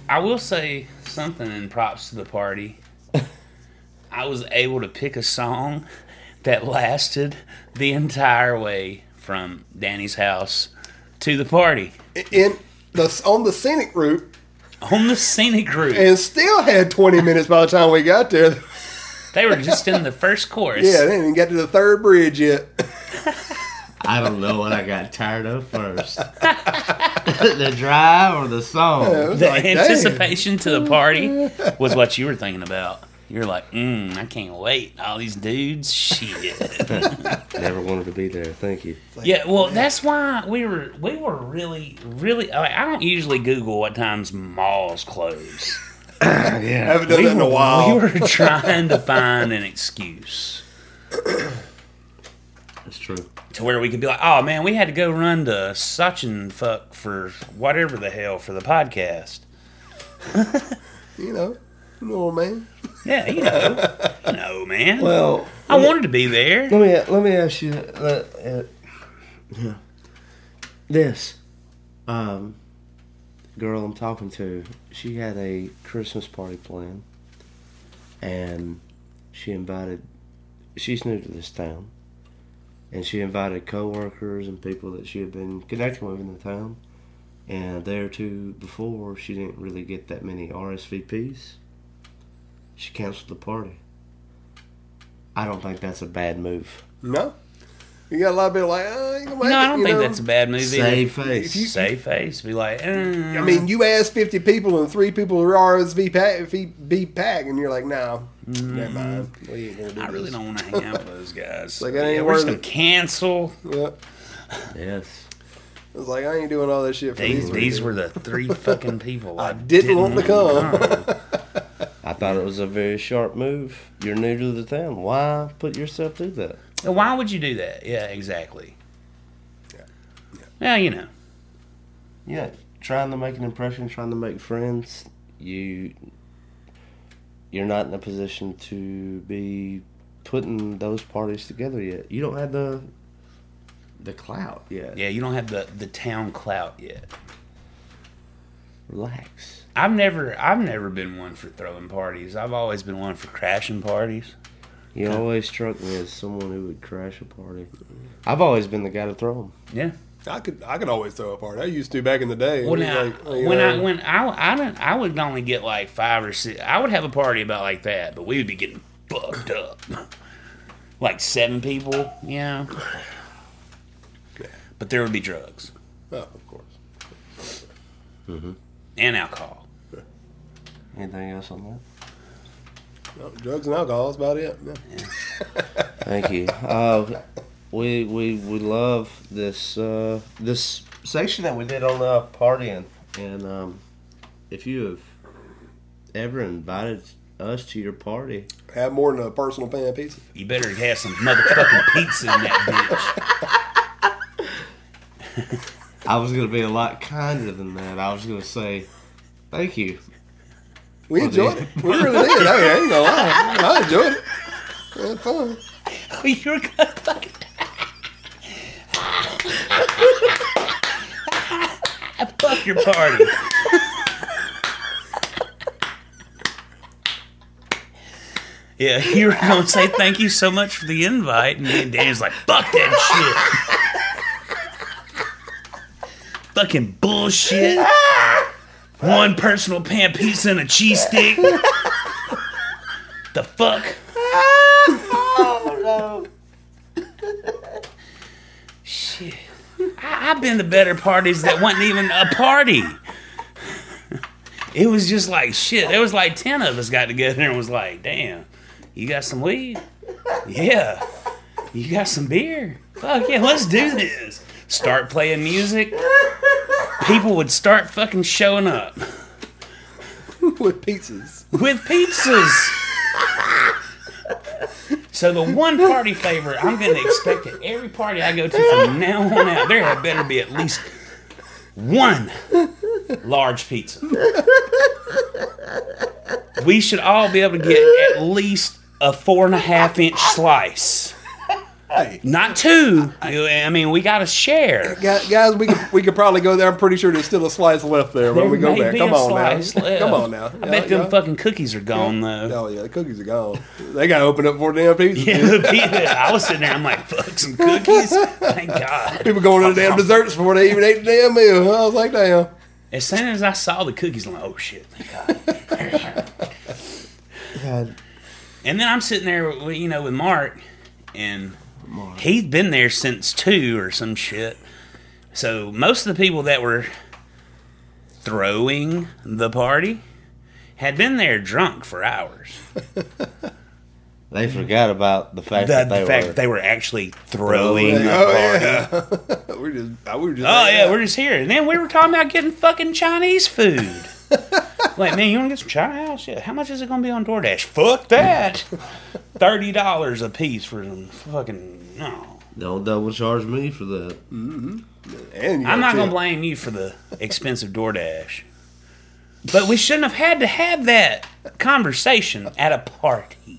I will say something in props to the party. I was able to pick a song that lasted the entire way from Danny's house to the party. In the on the scenic route. On the scenic route. And still had twenty minutes by the time we got there. They were just in the first chorus. Yeah, they didn't even get to the third bridge yet. I don't know what I got tired of first. The drive or the song? Yeah, the like, anticipation to the party was what you were thinking about. You're like, mm, I can't wait. All these dudes, shit. Never wanted to be there. Thank you. Like, yeah, well, that's why we were we were really really. Like, I don't usually Google what times malls close. yeah, I haven't done we that in a were, while. We were trying to find an excuse. That's true. To where we could be like, oh man, we had to go run to such and fuck for whatever the hell for the podcast. You know, you know, man. Yeah, you know, you know, man. Well, I wanted to be there. Let me let me ask you uh, uh, yeah. this. Um, girl I'm talking to, she had a Christmas party planned, and she invited. She's new to this town, and she invited coworkers and people that she had been connecting with in the town. And a day or two before, she didn't really get that many R S V Ps. She canceled the party. I don't think that's a bad move. No. You got a lot of people like, oh, you gonna make No, it, I don't you think know? that's a bad move either. Save face. you- Save face. Be like, mm. I mean, you ask fifty people and three people are R S V pack, be pack, and you're like, no, Mm-hmm. never mind. We ain't gonna do I really this. don't want to hang out with those guys. Like, that ain't yeah, we're just worth gonna it. cancel. Yeah. Yes. I was like, I ain't doing all that shit for These these. these people. were the three fucking people I didn't want to come. I thought it was a very sharp move. You're new to the town. Why put yourself through that? Why would you do that? Yeah, exactly. Yeah. Yeah. Well, you know. Yeah, trying to make an impression, trying to make friends. You, you're not in a position to be putting those parties together yet. You don't have the the clout yet. Yeah, you don't have the, the town clout yet. Relax. I've never I've never been one for throwing parties. I've always been one for crashing parties. You always struck me as someone who would crash a party. I've always been the guy to throw them. Yeah. I could, I could always throw a party. I used to back in the day. Well, It was now, like, you when I know, when I I don't I would only get like five or six. I would have a party about like that, but we would be getting fucked up, like seven people, you know. But there would be drugs. Oh, of course. Mm-hmm. And alcohol. Anything else on that? No, drugs and alcohol is about it. Yeah. Thank you. Uh, we we we love this uh, this section that we did on uh, partying, and um, if you have ever invited us to your party, Have more than a personal pan pizza. You better have some motherfucking pizza in that bitch. I was gonna be a lot kinder than that. I was gonna say, thank you. We For enjoyed the- it. We really did. I, I ain't gonna lie. I enjoyed it. It was fun. You're gonna fucking. Fuck your party. Yeah, you were gonna say thank you so much for the invite, and then Danny's like, "Fuck that shit." Fucking bullshit. One personal pan pizza and a cheese stick. The fuck? Oh no. Shit. I, I've been to better parties that wasn't even a party. It was just like shit. There was like ten of us got together and was like, damn, you got some weed? Yeah. You got some beer? Fuck yeah, let's do this. Start playing music. People would start fucking showing up. With pizzas. With pizzas. So the one party favor I'm going to expect at every party I go to from now on out, there had better be at least one large pizza. We should all be able to get at least a four and a half inch slice. Hey, not two. I mean, we got to share. guys, we could we could probably go there. I'm pretty sure there's still a slice left there when There we go may back. be Come a on now, slice left. come on now. I bet Yeah, them yeah. fucking cookies are gone though. Oh yeah, the cookies are gone. They got to open up for damn pieces. Yeah, the people, I was sitting there. I'm like, fuck some cookies. Thank God. People going to the damn desserts before they even ate the damn meal. I was like, damn. As soon as I saw the cookies, I'm like, oh shit, thank God. God. And then I'm sitting there, with, you know, with Mark, and he'd been there since two or some shit. So most of the people that were throwing the party had been there drunk for hours. They forgot about the fact The, that they the fact were. that they were actually throwing Oh, the party. yeah. we're just, I- we were just. Oh yeah, we're just here. And then we were talking about getting fucking Chinese food. Like, man, you want to get some China house? Yeah. How much is it going to be on DoorDash? Fuck that. thirty dollars a piece for some fucking, no. Don't double charge me for that. Mm-hmm. And you I'm got not tip. going to blame you for the expensive DoorDash. But we shouldn't have had to have that conversation at a party.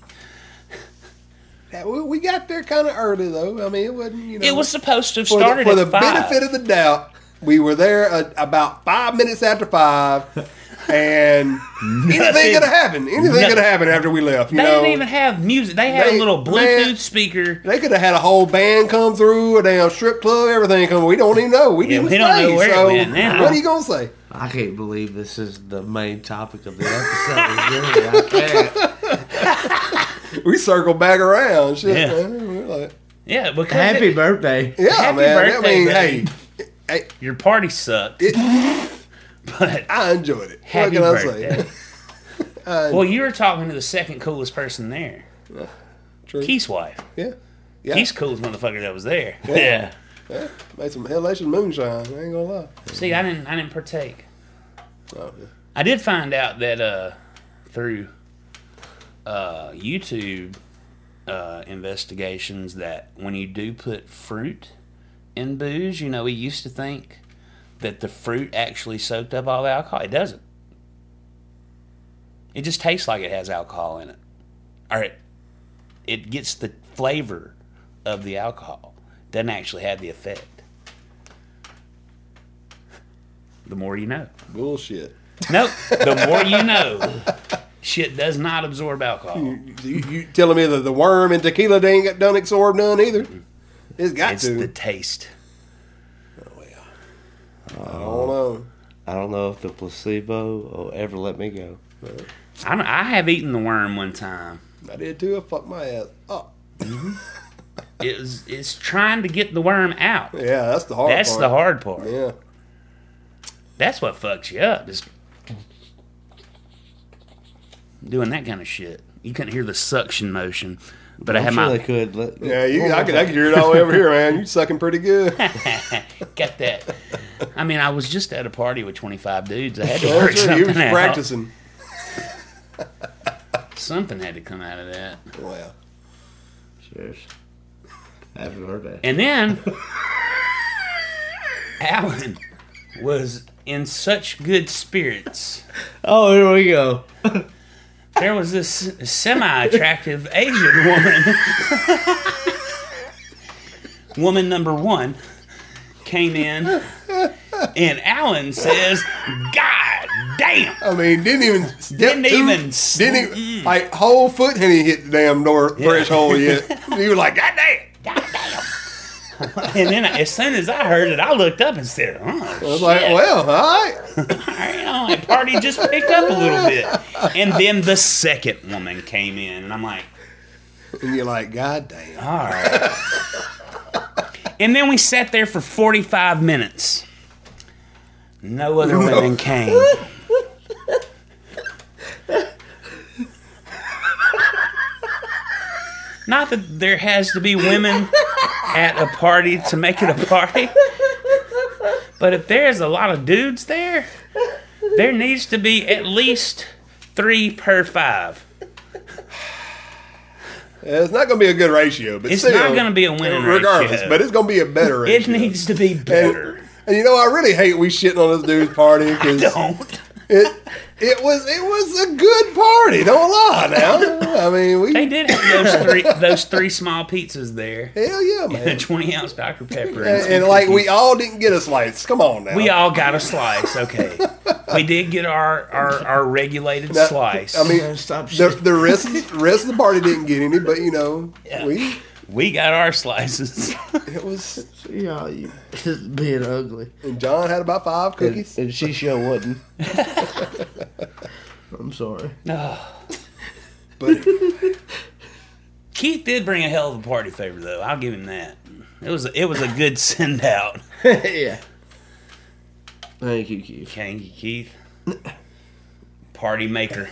Yeah, we- we got there kind of early though. I mean, it wasn't. You know, It was supposed to have for started the, for at the five. benefit of the doubt. We were there uh, about five minutes after five, and anything could have happened. Anything Nothing. could have happened after we left. You They know, didn't even have music. They had They- a little Bluetooth man, speaker. they could have had a whole band come through, a damn strip club, everything come. We don't even know. We Yeah, didn't we don't stay. know where it so went now. what are you gonna say? I can't believe this is the main topic of the episode. Really, I can't. We circled back around. Shit, Yeah. man. We're like, Yeah, because Happy it- birthday. yeah, Happy man. I birthday, mean, buddy. hey, hey, your party sucked. it, But I enjoyed it. happy what can birthday. I say? I, Well, you were talking to the second coolest person there. true. Keith's wife. Yeah, yeah. Keith's coolest motherfucker that was there. Yeah. Yeah, made some hellation moonshine. I ain't gonna lie. See, I didn't. I didn't partake. Oh, yeah. I did find out that uh, through uh, YouTube uh, investigations that when you do put fruit in booze, you know, we used to think that the fruit actually soaked up all the alcohol. It doesn't. It just tastes like it has alcohol in it. Or it, it gets the flavor of the alcohol. Doesn't actually have the effect. The more you know. Bullshit. Nope. The more you know. Shit does not absorb alcohol. You, you, you telling me that the worm in tequila they ain't got done absorb none either? It's got It's to. the taste. I don't know. I don't know if the placebo will ever let me go. I, don't, I have eaten the worm one time. I did too. I fucked my ass up. It was, it's trying to get the worm out. Yeah, that's the hard That's part. the hard part. Yeah. That's what fucks you up. Is doing that kind of shit. You couldn't hear the suction motion, but I I'm had sure my they could. Let, Yeah, you, I, could, I could hear it all over here, man. You sucking pretty good. got that. I mean, I was just at a party with twenty-five dudes. I had to Sure, work sure, something you was out. practicing. Something had to come out of that. Well, Cheers. Happy birthday. And then Alan was in such good spirits. Oh, here we go. There was this semi-attractive Asian woman. Woman number one came in, and Alan says, "God damn!" I mean, didn't even step Didn't to- even didn't even like whole foot hadn't even hit the damn door threshold yet. He was like, God damn! And then as soon as I heard it, I looked up and said, "Oh, I was like, well, all right. you know, my party just picked up a little bit." And then the second woman came in, and I'm like, And you're like, God damn. all right. And then we sat there for forty-five minutes. No other women came. Not that there has to be women at a party to make it a party. But if there's a lot of dudes there, there needs to be at least three per five. Yeah, it's not going to be a good ratio, but It's still, not gonna be a winning regardless, ratio. but it's going to be a better ratio. It needs to be better. And, and you know, I really hate we shitting on this dude's party because Don't. it it was it was a good party. Don't lie now. I mean, we They did have those three those three small pizzas there. Hell yeah, man. And a twenty ounce Doctor Pepper. and, some and like we cookies. all didn't get a slice. Come on now. We all got a slice, okay. We did get our, our, our regulated Now, slice. I mean, the, the rest rest of the party didn't get any, but you know, Yeah. we we got our slices. it was. Yeah, you just being ugly. And John had about five cookies. And, and she sure wouldn't. I'm sorry. No. But Keith did bring a hell of a party favor, though. I'll give him that. It was a, it was a good send out. Yeah. Thank you, Keith. Thank you, Keith. Party maker.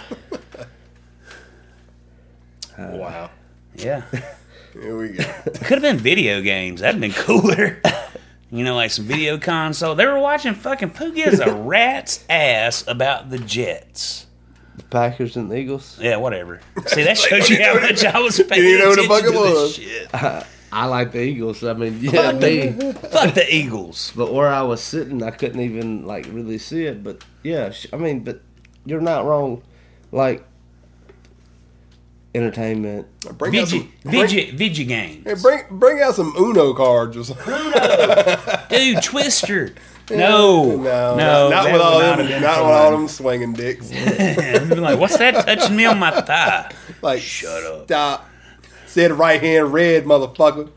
Uh, wow. Yeah. Here we go. Could have been video games. That'd been cooler. You know, like some video console. They were watching fucking Pooh gives a rat's ass about the Jets. The Packers and the Eagles. Yeah, whatever. See, that shows you how much I was paying You know what the attention fuck it to this was. shit. I, I like the Eagles. I mean, yeah, Fuck me. the, fuck the Eagles. But where I was sitting, I couldn't even like really see it. But yeah, sh- I mean, but you're not wrong. Like entertainment. Bring out Vigi, some, Vigi, Vigi games. hey, bring bring out some Uno cards or something. Dude, Twister. No. No, No. not, not that with all would not them, have been not fun. with all them swinging dicks. I'd be like, what's that touching me on my thigh? Like, Shut up. Stop. Said right hand red, motherfucker.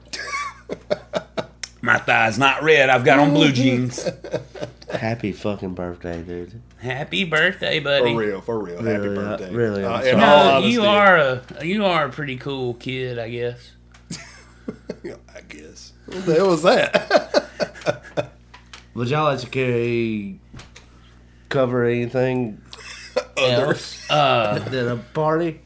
My thigh's not red. I've got on blue jeans. Happy fucking birthday, dude. Happy birthday, buddy. For real, for real. Happy Really, uh, birthday. really, Uh, I'm in sorry. all No, honesty. you are a you are a pretty cool kid, I guess. Yeah, I guess. What the hell was that? Would y'all like to carry cover anything else Uh, at a party?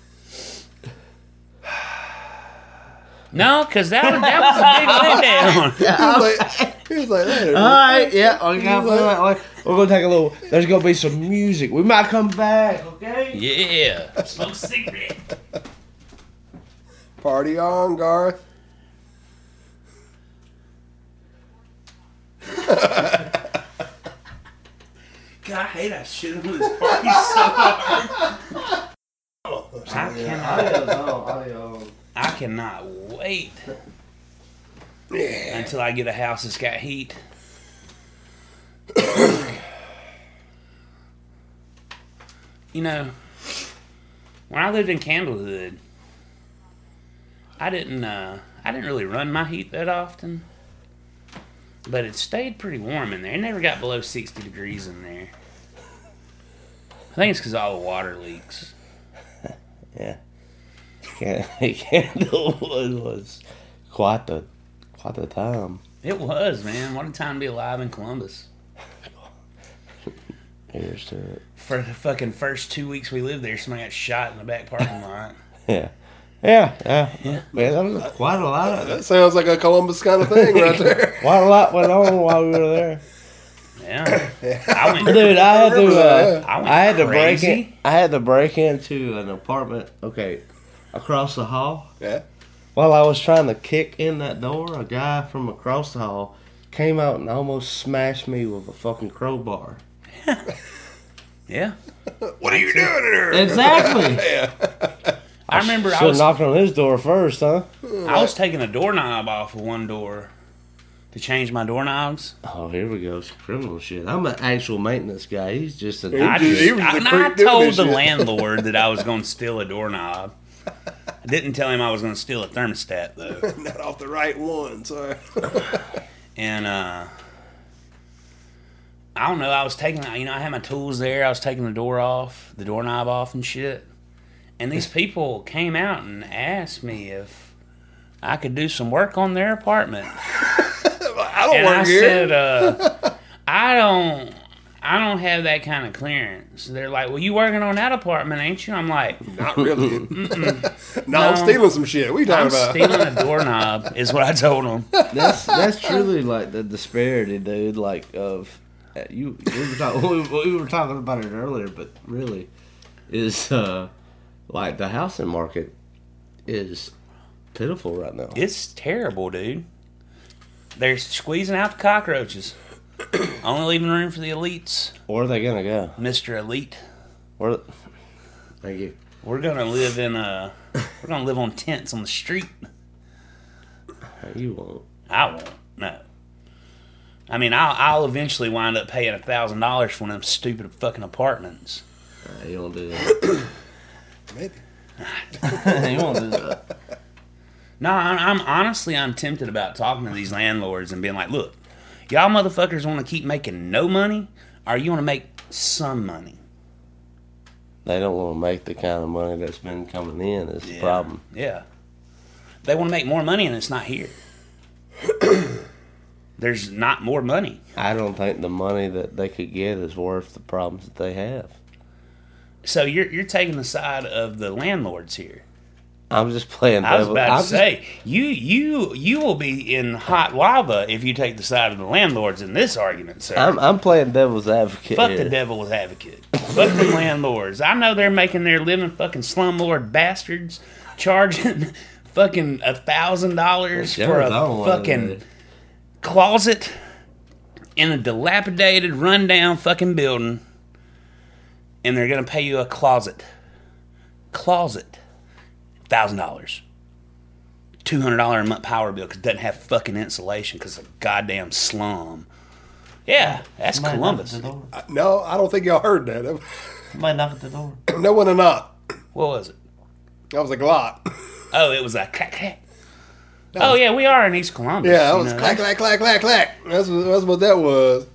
no, because that was, that was a big letdown. He was like, he was like that. All right, yeah, we got like, we're gonna take a little. There's gonna be some music. We might come back, okay? Yeah, smoke a cigarette. Party on, Garth. God, I hate that shit on this party so hard. I cannot, I cannot wait until I get a house that's got heat. You know, when I lived in Candlewood, I didn't, uh, I didn't really run my heat that often, but it stayed pretty warm in there. It never got below sixty degrees in there. I think it's because all the water leaks. Yeah. Candlewood was quite the quite the time. It was, man. What a time to be alive in Columbus. Here's to it. For the fucking first two weeks we lived there, somebody got shot in the back parking lot. Yeah. Yeah, yeah, yeah. Man, that was quite a lot of That sounds like a Columbus kind of thing right there. quite a lot went on while we were there. Yeah. I went, Dude, I had to. Uh, I went I had to break crazy. in. I had to break into an apartment. Okay, across the hall. Yeah. While I was trying to kick in that door, a guy from across the hall came out and almost smashed me with a fucking crowbar. Yeah. What are you doing in here? Exactly. Yeah. I remember I Should have was, knocked on his door first, huh? I was taking a doorknob off of one door to change my doorknobs. Oh, here we go. Some criminal shit. I'm an actual maintenance guy. He's just a. I, just- he was I, the I creep doing told this the shit. landlord that I was going to steal a doorknob. I didn't tell him I was going to steal a thermostat, though. Not off the right one, sorry. And, uh, I don't know, I was taking, you know, I had my tools there. I was taking the door off, the doorknob off and shit. And these people came out and asked me if I could do some work on their apartment. I don't And work I here. said, uh, I don't, I don't have that kind of clearance. They're like, well, you working on that apartment, ain't you? I'm like, Not really. no, No. I'm stealing some shit. What are you I'm talking about? stealing a doorknob, is what I told them. That's that's truly like the disparity, dude. Like of uh, you. We were, talk, we, we were talking about it earlier, but really, is uh like the housing market is pitiful right now. It's terrible, dude. They're squeezing out the cockroaches. Only leaving room for the elites. Where are they gonna go? Mister Elite. Where? Thank you. We're gonna live in a. We're gonna live on tents on the street. You won't. I won't. No. I mean, I'll, I'll eventually wind up paying a thousand dollars for one of them stupid fucking apartments. Uh, you won't do that. Maybe. You won't do that. No, I'm, I'm honestly, I'm tempted about talking to these landlords and being like, look, y'all motherfuckers want to keep making no money, or you want to make some money? They don't want to make the kind of money that's been coming in. Is Yeah. the problem. Yeah. They want to make more money, and it's not here. There's not more money. I don't think the money that they could get is worth the problems that they have. So you're you're taking the side of the landlords here. I'm just playing. I was devil- about I'm to just- say you you you will be in hot lava if you take the side of the landlords in this argument, sir. I'm, I'm playing devil's advocate. Fuck here. the devil's advocate. Fuck the landlords. I know they're making their living, fucking slumlord bastards, charging fucking a thousand dollars for a fucking closet in a dilapidated, rundown fucking building, and they're gonna pay you a closet, closet, thousand dollars, two hundred dollar a month power bill because it doesn't have fucking insulation because it's a goddamn slum. Yeah, that's Somebody Columbus. knock at the door. Uh, no, I don't think y'all heard that. Somebody knock at the door. No one or not. What was it? That was a glot. Oh, it was a clack clack. Oh yeah, we are in East Columbus. Yeah, that you was know, clack, that's- clack, clack, clack, clack. That's what, that's what that was.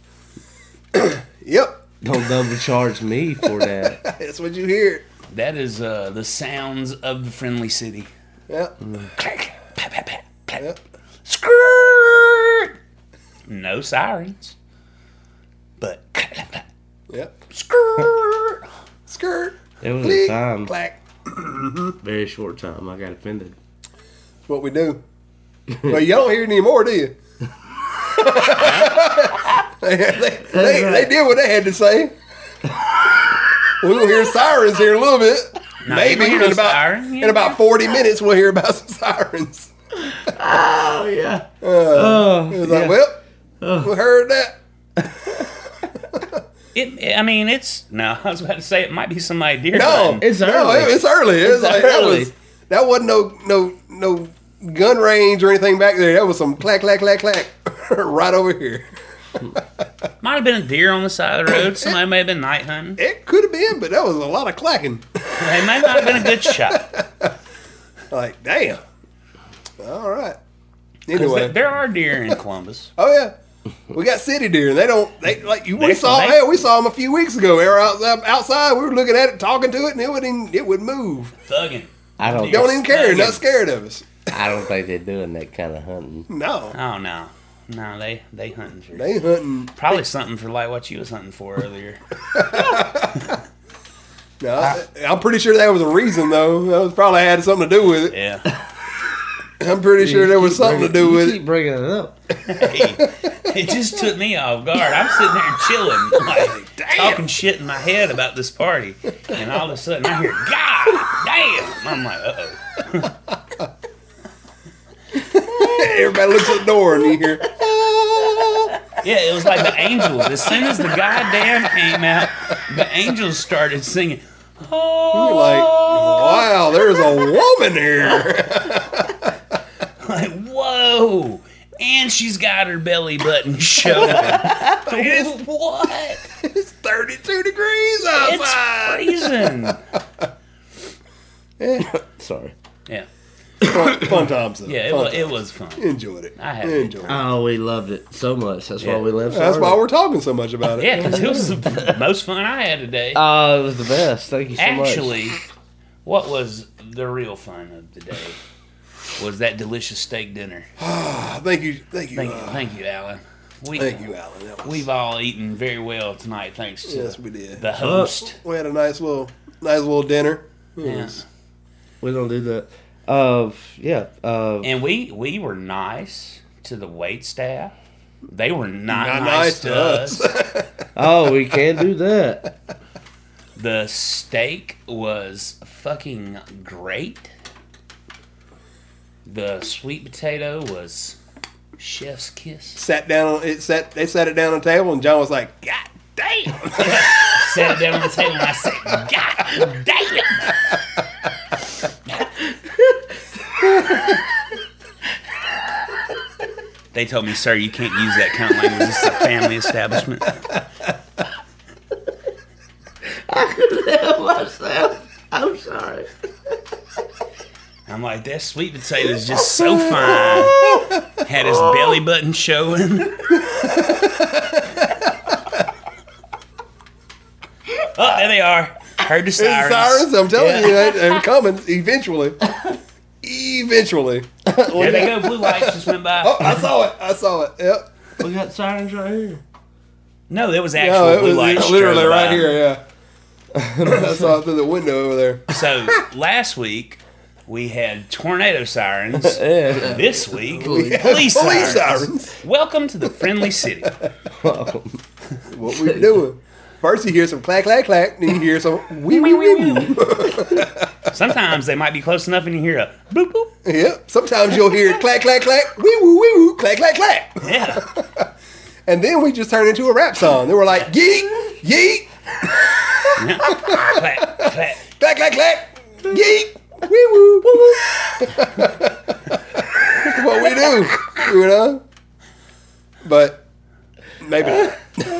Yep. Don't double charge me for that. That's what you hear. That is uh, the sounds of the friendly city. Yep. Clack, pat, pat, pat, pat. Yep. Skirt. No sirens, but clack, clack, clack. Yep. Skirt. Skirt. There was Click, a time, clack. very short time, I got offended. That's what we do. Well, you don't hear it anymore, do you? they, they, they, they did what they had to say. We're going to hear sirens here in a little bit. No, Maybe you hear in no about, siren. in about forty minutes we'll hear about some sirens. Oh, yeah. Uh, Oh, it was yeah. like, well, we heard that. It, I mean, it's no. I was about to say it might be somebody deer. No, hunting. It's no, early. it- it's early. It was It's like that early. was that wasn't no no no gun range or anything back there. That was some clack clack clack clack right over here. Might have been a deer on the side of the road. Somebody may have been night hunting. It could have been, but that was a lot of clacking. They may not have been a good shot. Like, damn. All right. 'Cause Anyway, there- there are deer in Columbus. oh yeah, we got city deer, and they don't. They like you. We They- saw. they- Hey, we saw them a few weeks ago. They were outside. Outside, we were looking at it, talking to it, and it would it would move. Thugging. I don't. Don't even care. Thugging. Not scared of us. I don't think they're doing that kind of hunting. No, Oh no, no, they they hunting for they hunting. probably something for like what you was hunting for earlier. No, I, I'm pretty sure that was a reason though. That was probably had something to do with it. Yeah. I'm pretty sure there was something to do you with keep it. bringing it up. Hey, it just took me off guard. I'm sitting there chilling, like talking shit in my head about this party, and all of a sudden I hear God damn. I'm like, uh oh. Everybody looks at the door and you hear. Yeah, it was like the angels. As soon as the goddamn came out, the angels started singing. You're like, wow, there's a woman here. Like, whoa. And she's got her belly button showing. What? It's thirty-two degrees outside. It's freezing. Sorry. Yeah. Fun, fun times though. Yeah, it Fun was, it times. was fun. Enjoyed it. I had a good enjoyed it. Oh, we loved it so much. That's Yeah. why we left. so That's why early. we're talking so much about it. Yeah, because it was the most fun I had today. Oh, it was the best. Thank you so much. Actually, what was the real fun of the day was that delicious steak dinner. Thank you, thank you, Thank you, uh, thank you, Alan. We, thank you, Alan. That was- We've all eaten very well tonight, thanks to Yes, we did. the host. We had a nice little, nice little dinner. It Yeah. was- We don't do that. Uh, yeah. Uh, And we we were nice to the wait staff. They were not, Not nice, to us. oh, we can't do that. The steak was fucking great. The sweet potato was Chef's kiss. Sat down. On, it sat. They sat it down on the table, and John was like, "God damn!" Sat it down on the table, and I said, "God damn!" They told me, "Sir, you can't use that kind of language. This is a family establishment." I couldn't help myself. I'm sorry. I'm like, that sweet potato is just so fine. Had his belly button showing. Oh, there they are. Heard the sirens. The sirens, I'm telling Yeah. you, they- they're coming eventually. Eventually. There they go. Blue lights just went by. Oh, I saw it. I saw it. Yep. We got sirens right here. No, there was actual No, it blue was lights. literally straight right by. here. Yeah. I saw it through the window over there. So last week we had tornado sirens. Yeah. This week, We have police, police sirens. sirens. Welcome to the friendly city. What we doing? First you hear some clack, clack, clack, then you hear some wee, wee, wee, wee. Sometimes they might be close enough and you hear a boop, boop. Yep. Sometimes you'll hear clack, clack, clack, wee, woo, wee, woo, clack, clack, clack. Yeah. And then we just turned into a rap song. Then we're like, yeet, yeet, Yeah. Clack, clack. clack, clack, clack, yeet, wee, woo, woo, woo. What we do, you know? But maybe not.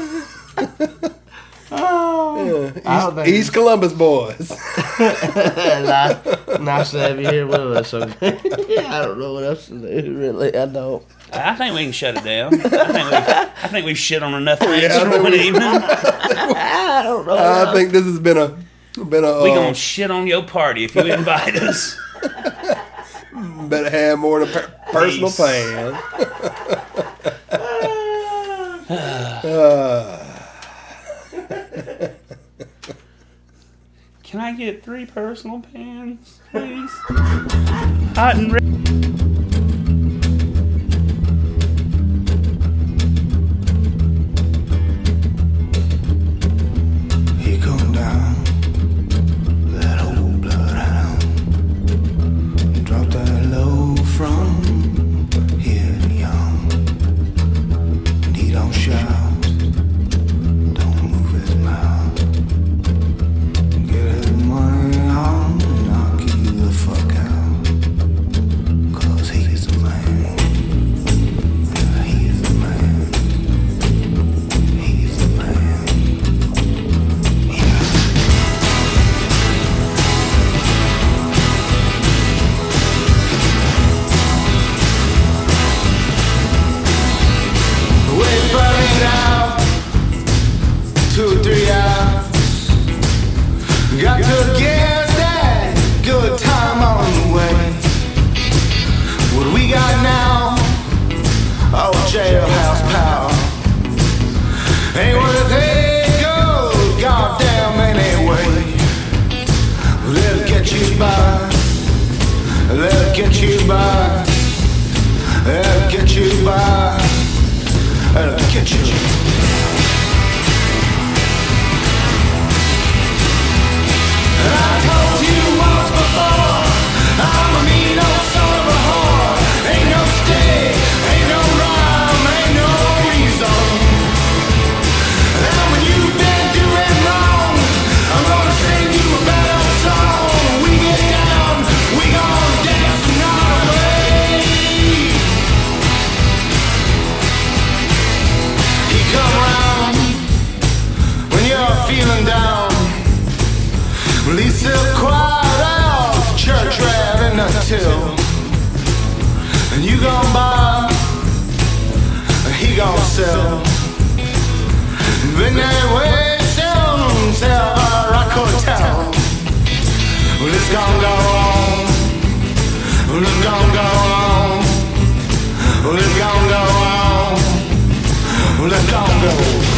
Oh, Yeah, I don't East, think- East Columbus boys. nice, nice to have you here with us. Okay? I don't know what else to do, really. I don't. I think we can shut it down. I think we, I think we've shit on enough things Yeah, I for think one we- evening. I don't know. I think this has been a been a. We uh, gonna shit on your party if you invite us. better have more than per- personal Peace. pan. uh, Can I get three personal pans, please? Hot and ready. He come down, that old bloodhound. He dropped that low from here to young. And he don't shout, don't move his mouth. Get his money on, knock you the fuck out. 'Cause he's the man. Yeah, he's the man. He's the man. We're burning out two or three hours. Got to get that good time on the way. What we got now? Oh, jailhouse power. Ain't what they go, goddamn anyway. Let it get you by. Let it get you by. Let it get you by. Let it get you. I told you once before, I'm a mean old son of a whore. Ain't no stay, ain't no rhyme, ain't no reason. And when you've been doing wrong, I'm gonna sing you a bad old song. We get down, we gonna dance the night away. He come round when you're feeling down. Lisa quiet out, church rat in the till. And you gon' buy, and he gon' sell. Then they wait soon, sell a rock hotel. Well, it's gon' go on. Well, it's gon' go on. Well, it's gon' go on. Well, it's gon' go.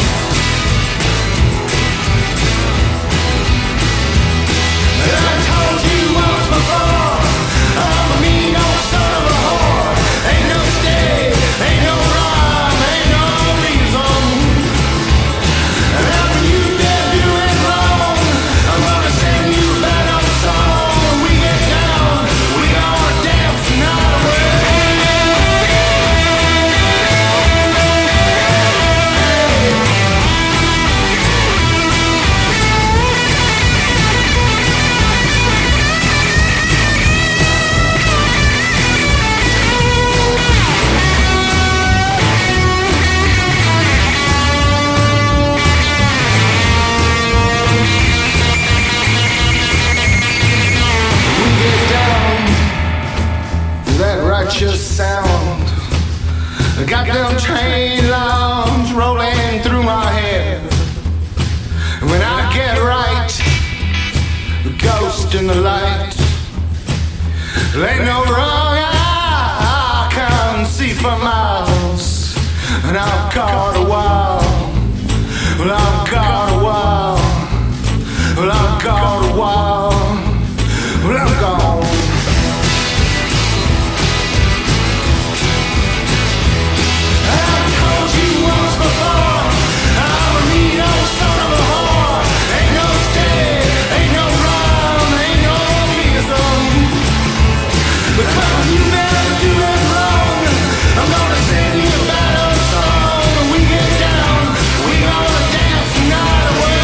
I told you once before, I'm a mean old son of a whore. Ain't no stay, ain't no rhyme, ain't no reason. And when you've been doing wrong, I'm gonna sing you a bad old song. When we get down, we gonna dance the night away. There ain't no wrong I, I can see for miles. And I've got a while. Well, I've got a while. Well, I've got a while. Well, I'm gone. I've told you once before, I'm a mean old son of a whore. Ain't no stay, ain't no rhyme, ain't no reason. But come, you never do it wrong. I'm gonna sing you a battle song. When we get down, we gonna dance the night away.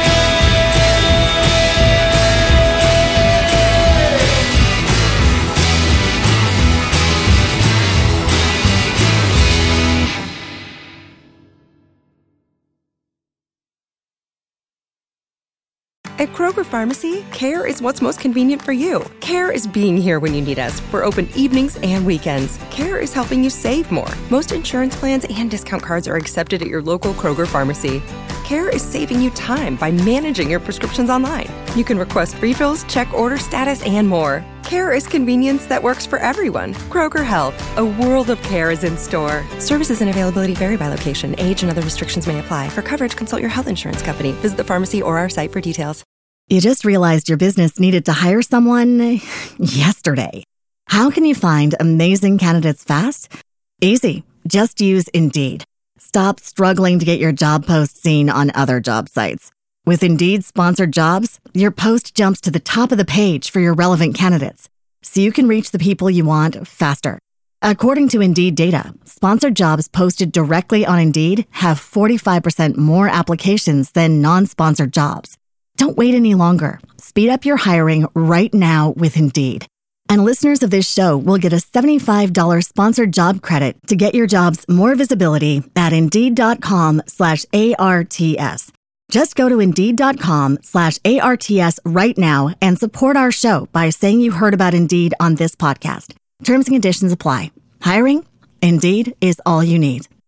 At Kroger Pharmacy, care is what's most convenient for you. Care is being here when you need us. We're open evenings and weekends. Care is helping you save more. Most insurance plans and discount cards are accepted at your local Kroger Pharmacy. Care is saving you time by managing your prescriptions online. You can request refills, check order status, and more. Care is convenience that works for everyone. Kroger Health, a world of care is in store. Services and availability vary by location. Age and other restrictions may apply. For coverage, consult your health insurance company. Visit the pharmacy or our site for details. You just realized your business needed to hire someone yesterday. How can you find amazing candidates fast? Easy. Just use Indeed. Stop struggling to get your job post seen on other job sites. With Indeed sponsored jobs, your post jumps to the top of the page for your relevant candidates, so you can reach the people you want faster. According to Indeed data, sponsored jobs posted directly on Indeed have forty-five percent more applications than non-sponsored jobs. Don't wait any longer. Speed up your hiring right now with Indeed. And listeners of this show will get a seventy-five dollars sponsored job credit to get your jobs more visibility at Indeed.com slash ARTS. Just go to Indeed.com slash ARTS right now and support our show by saying you heard about Indeed on this podcast. Terms and conditions apply. Hiring? Indeed is all you need.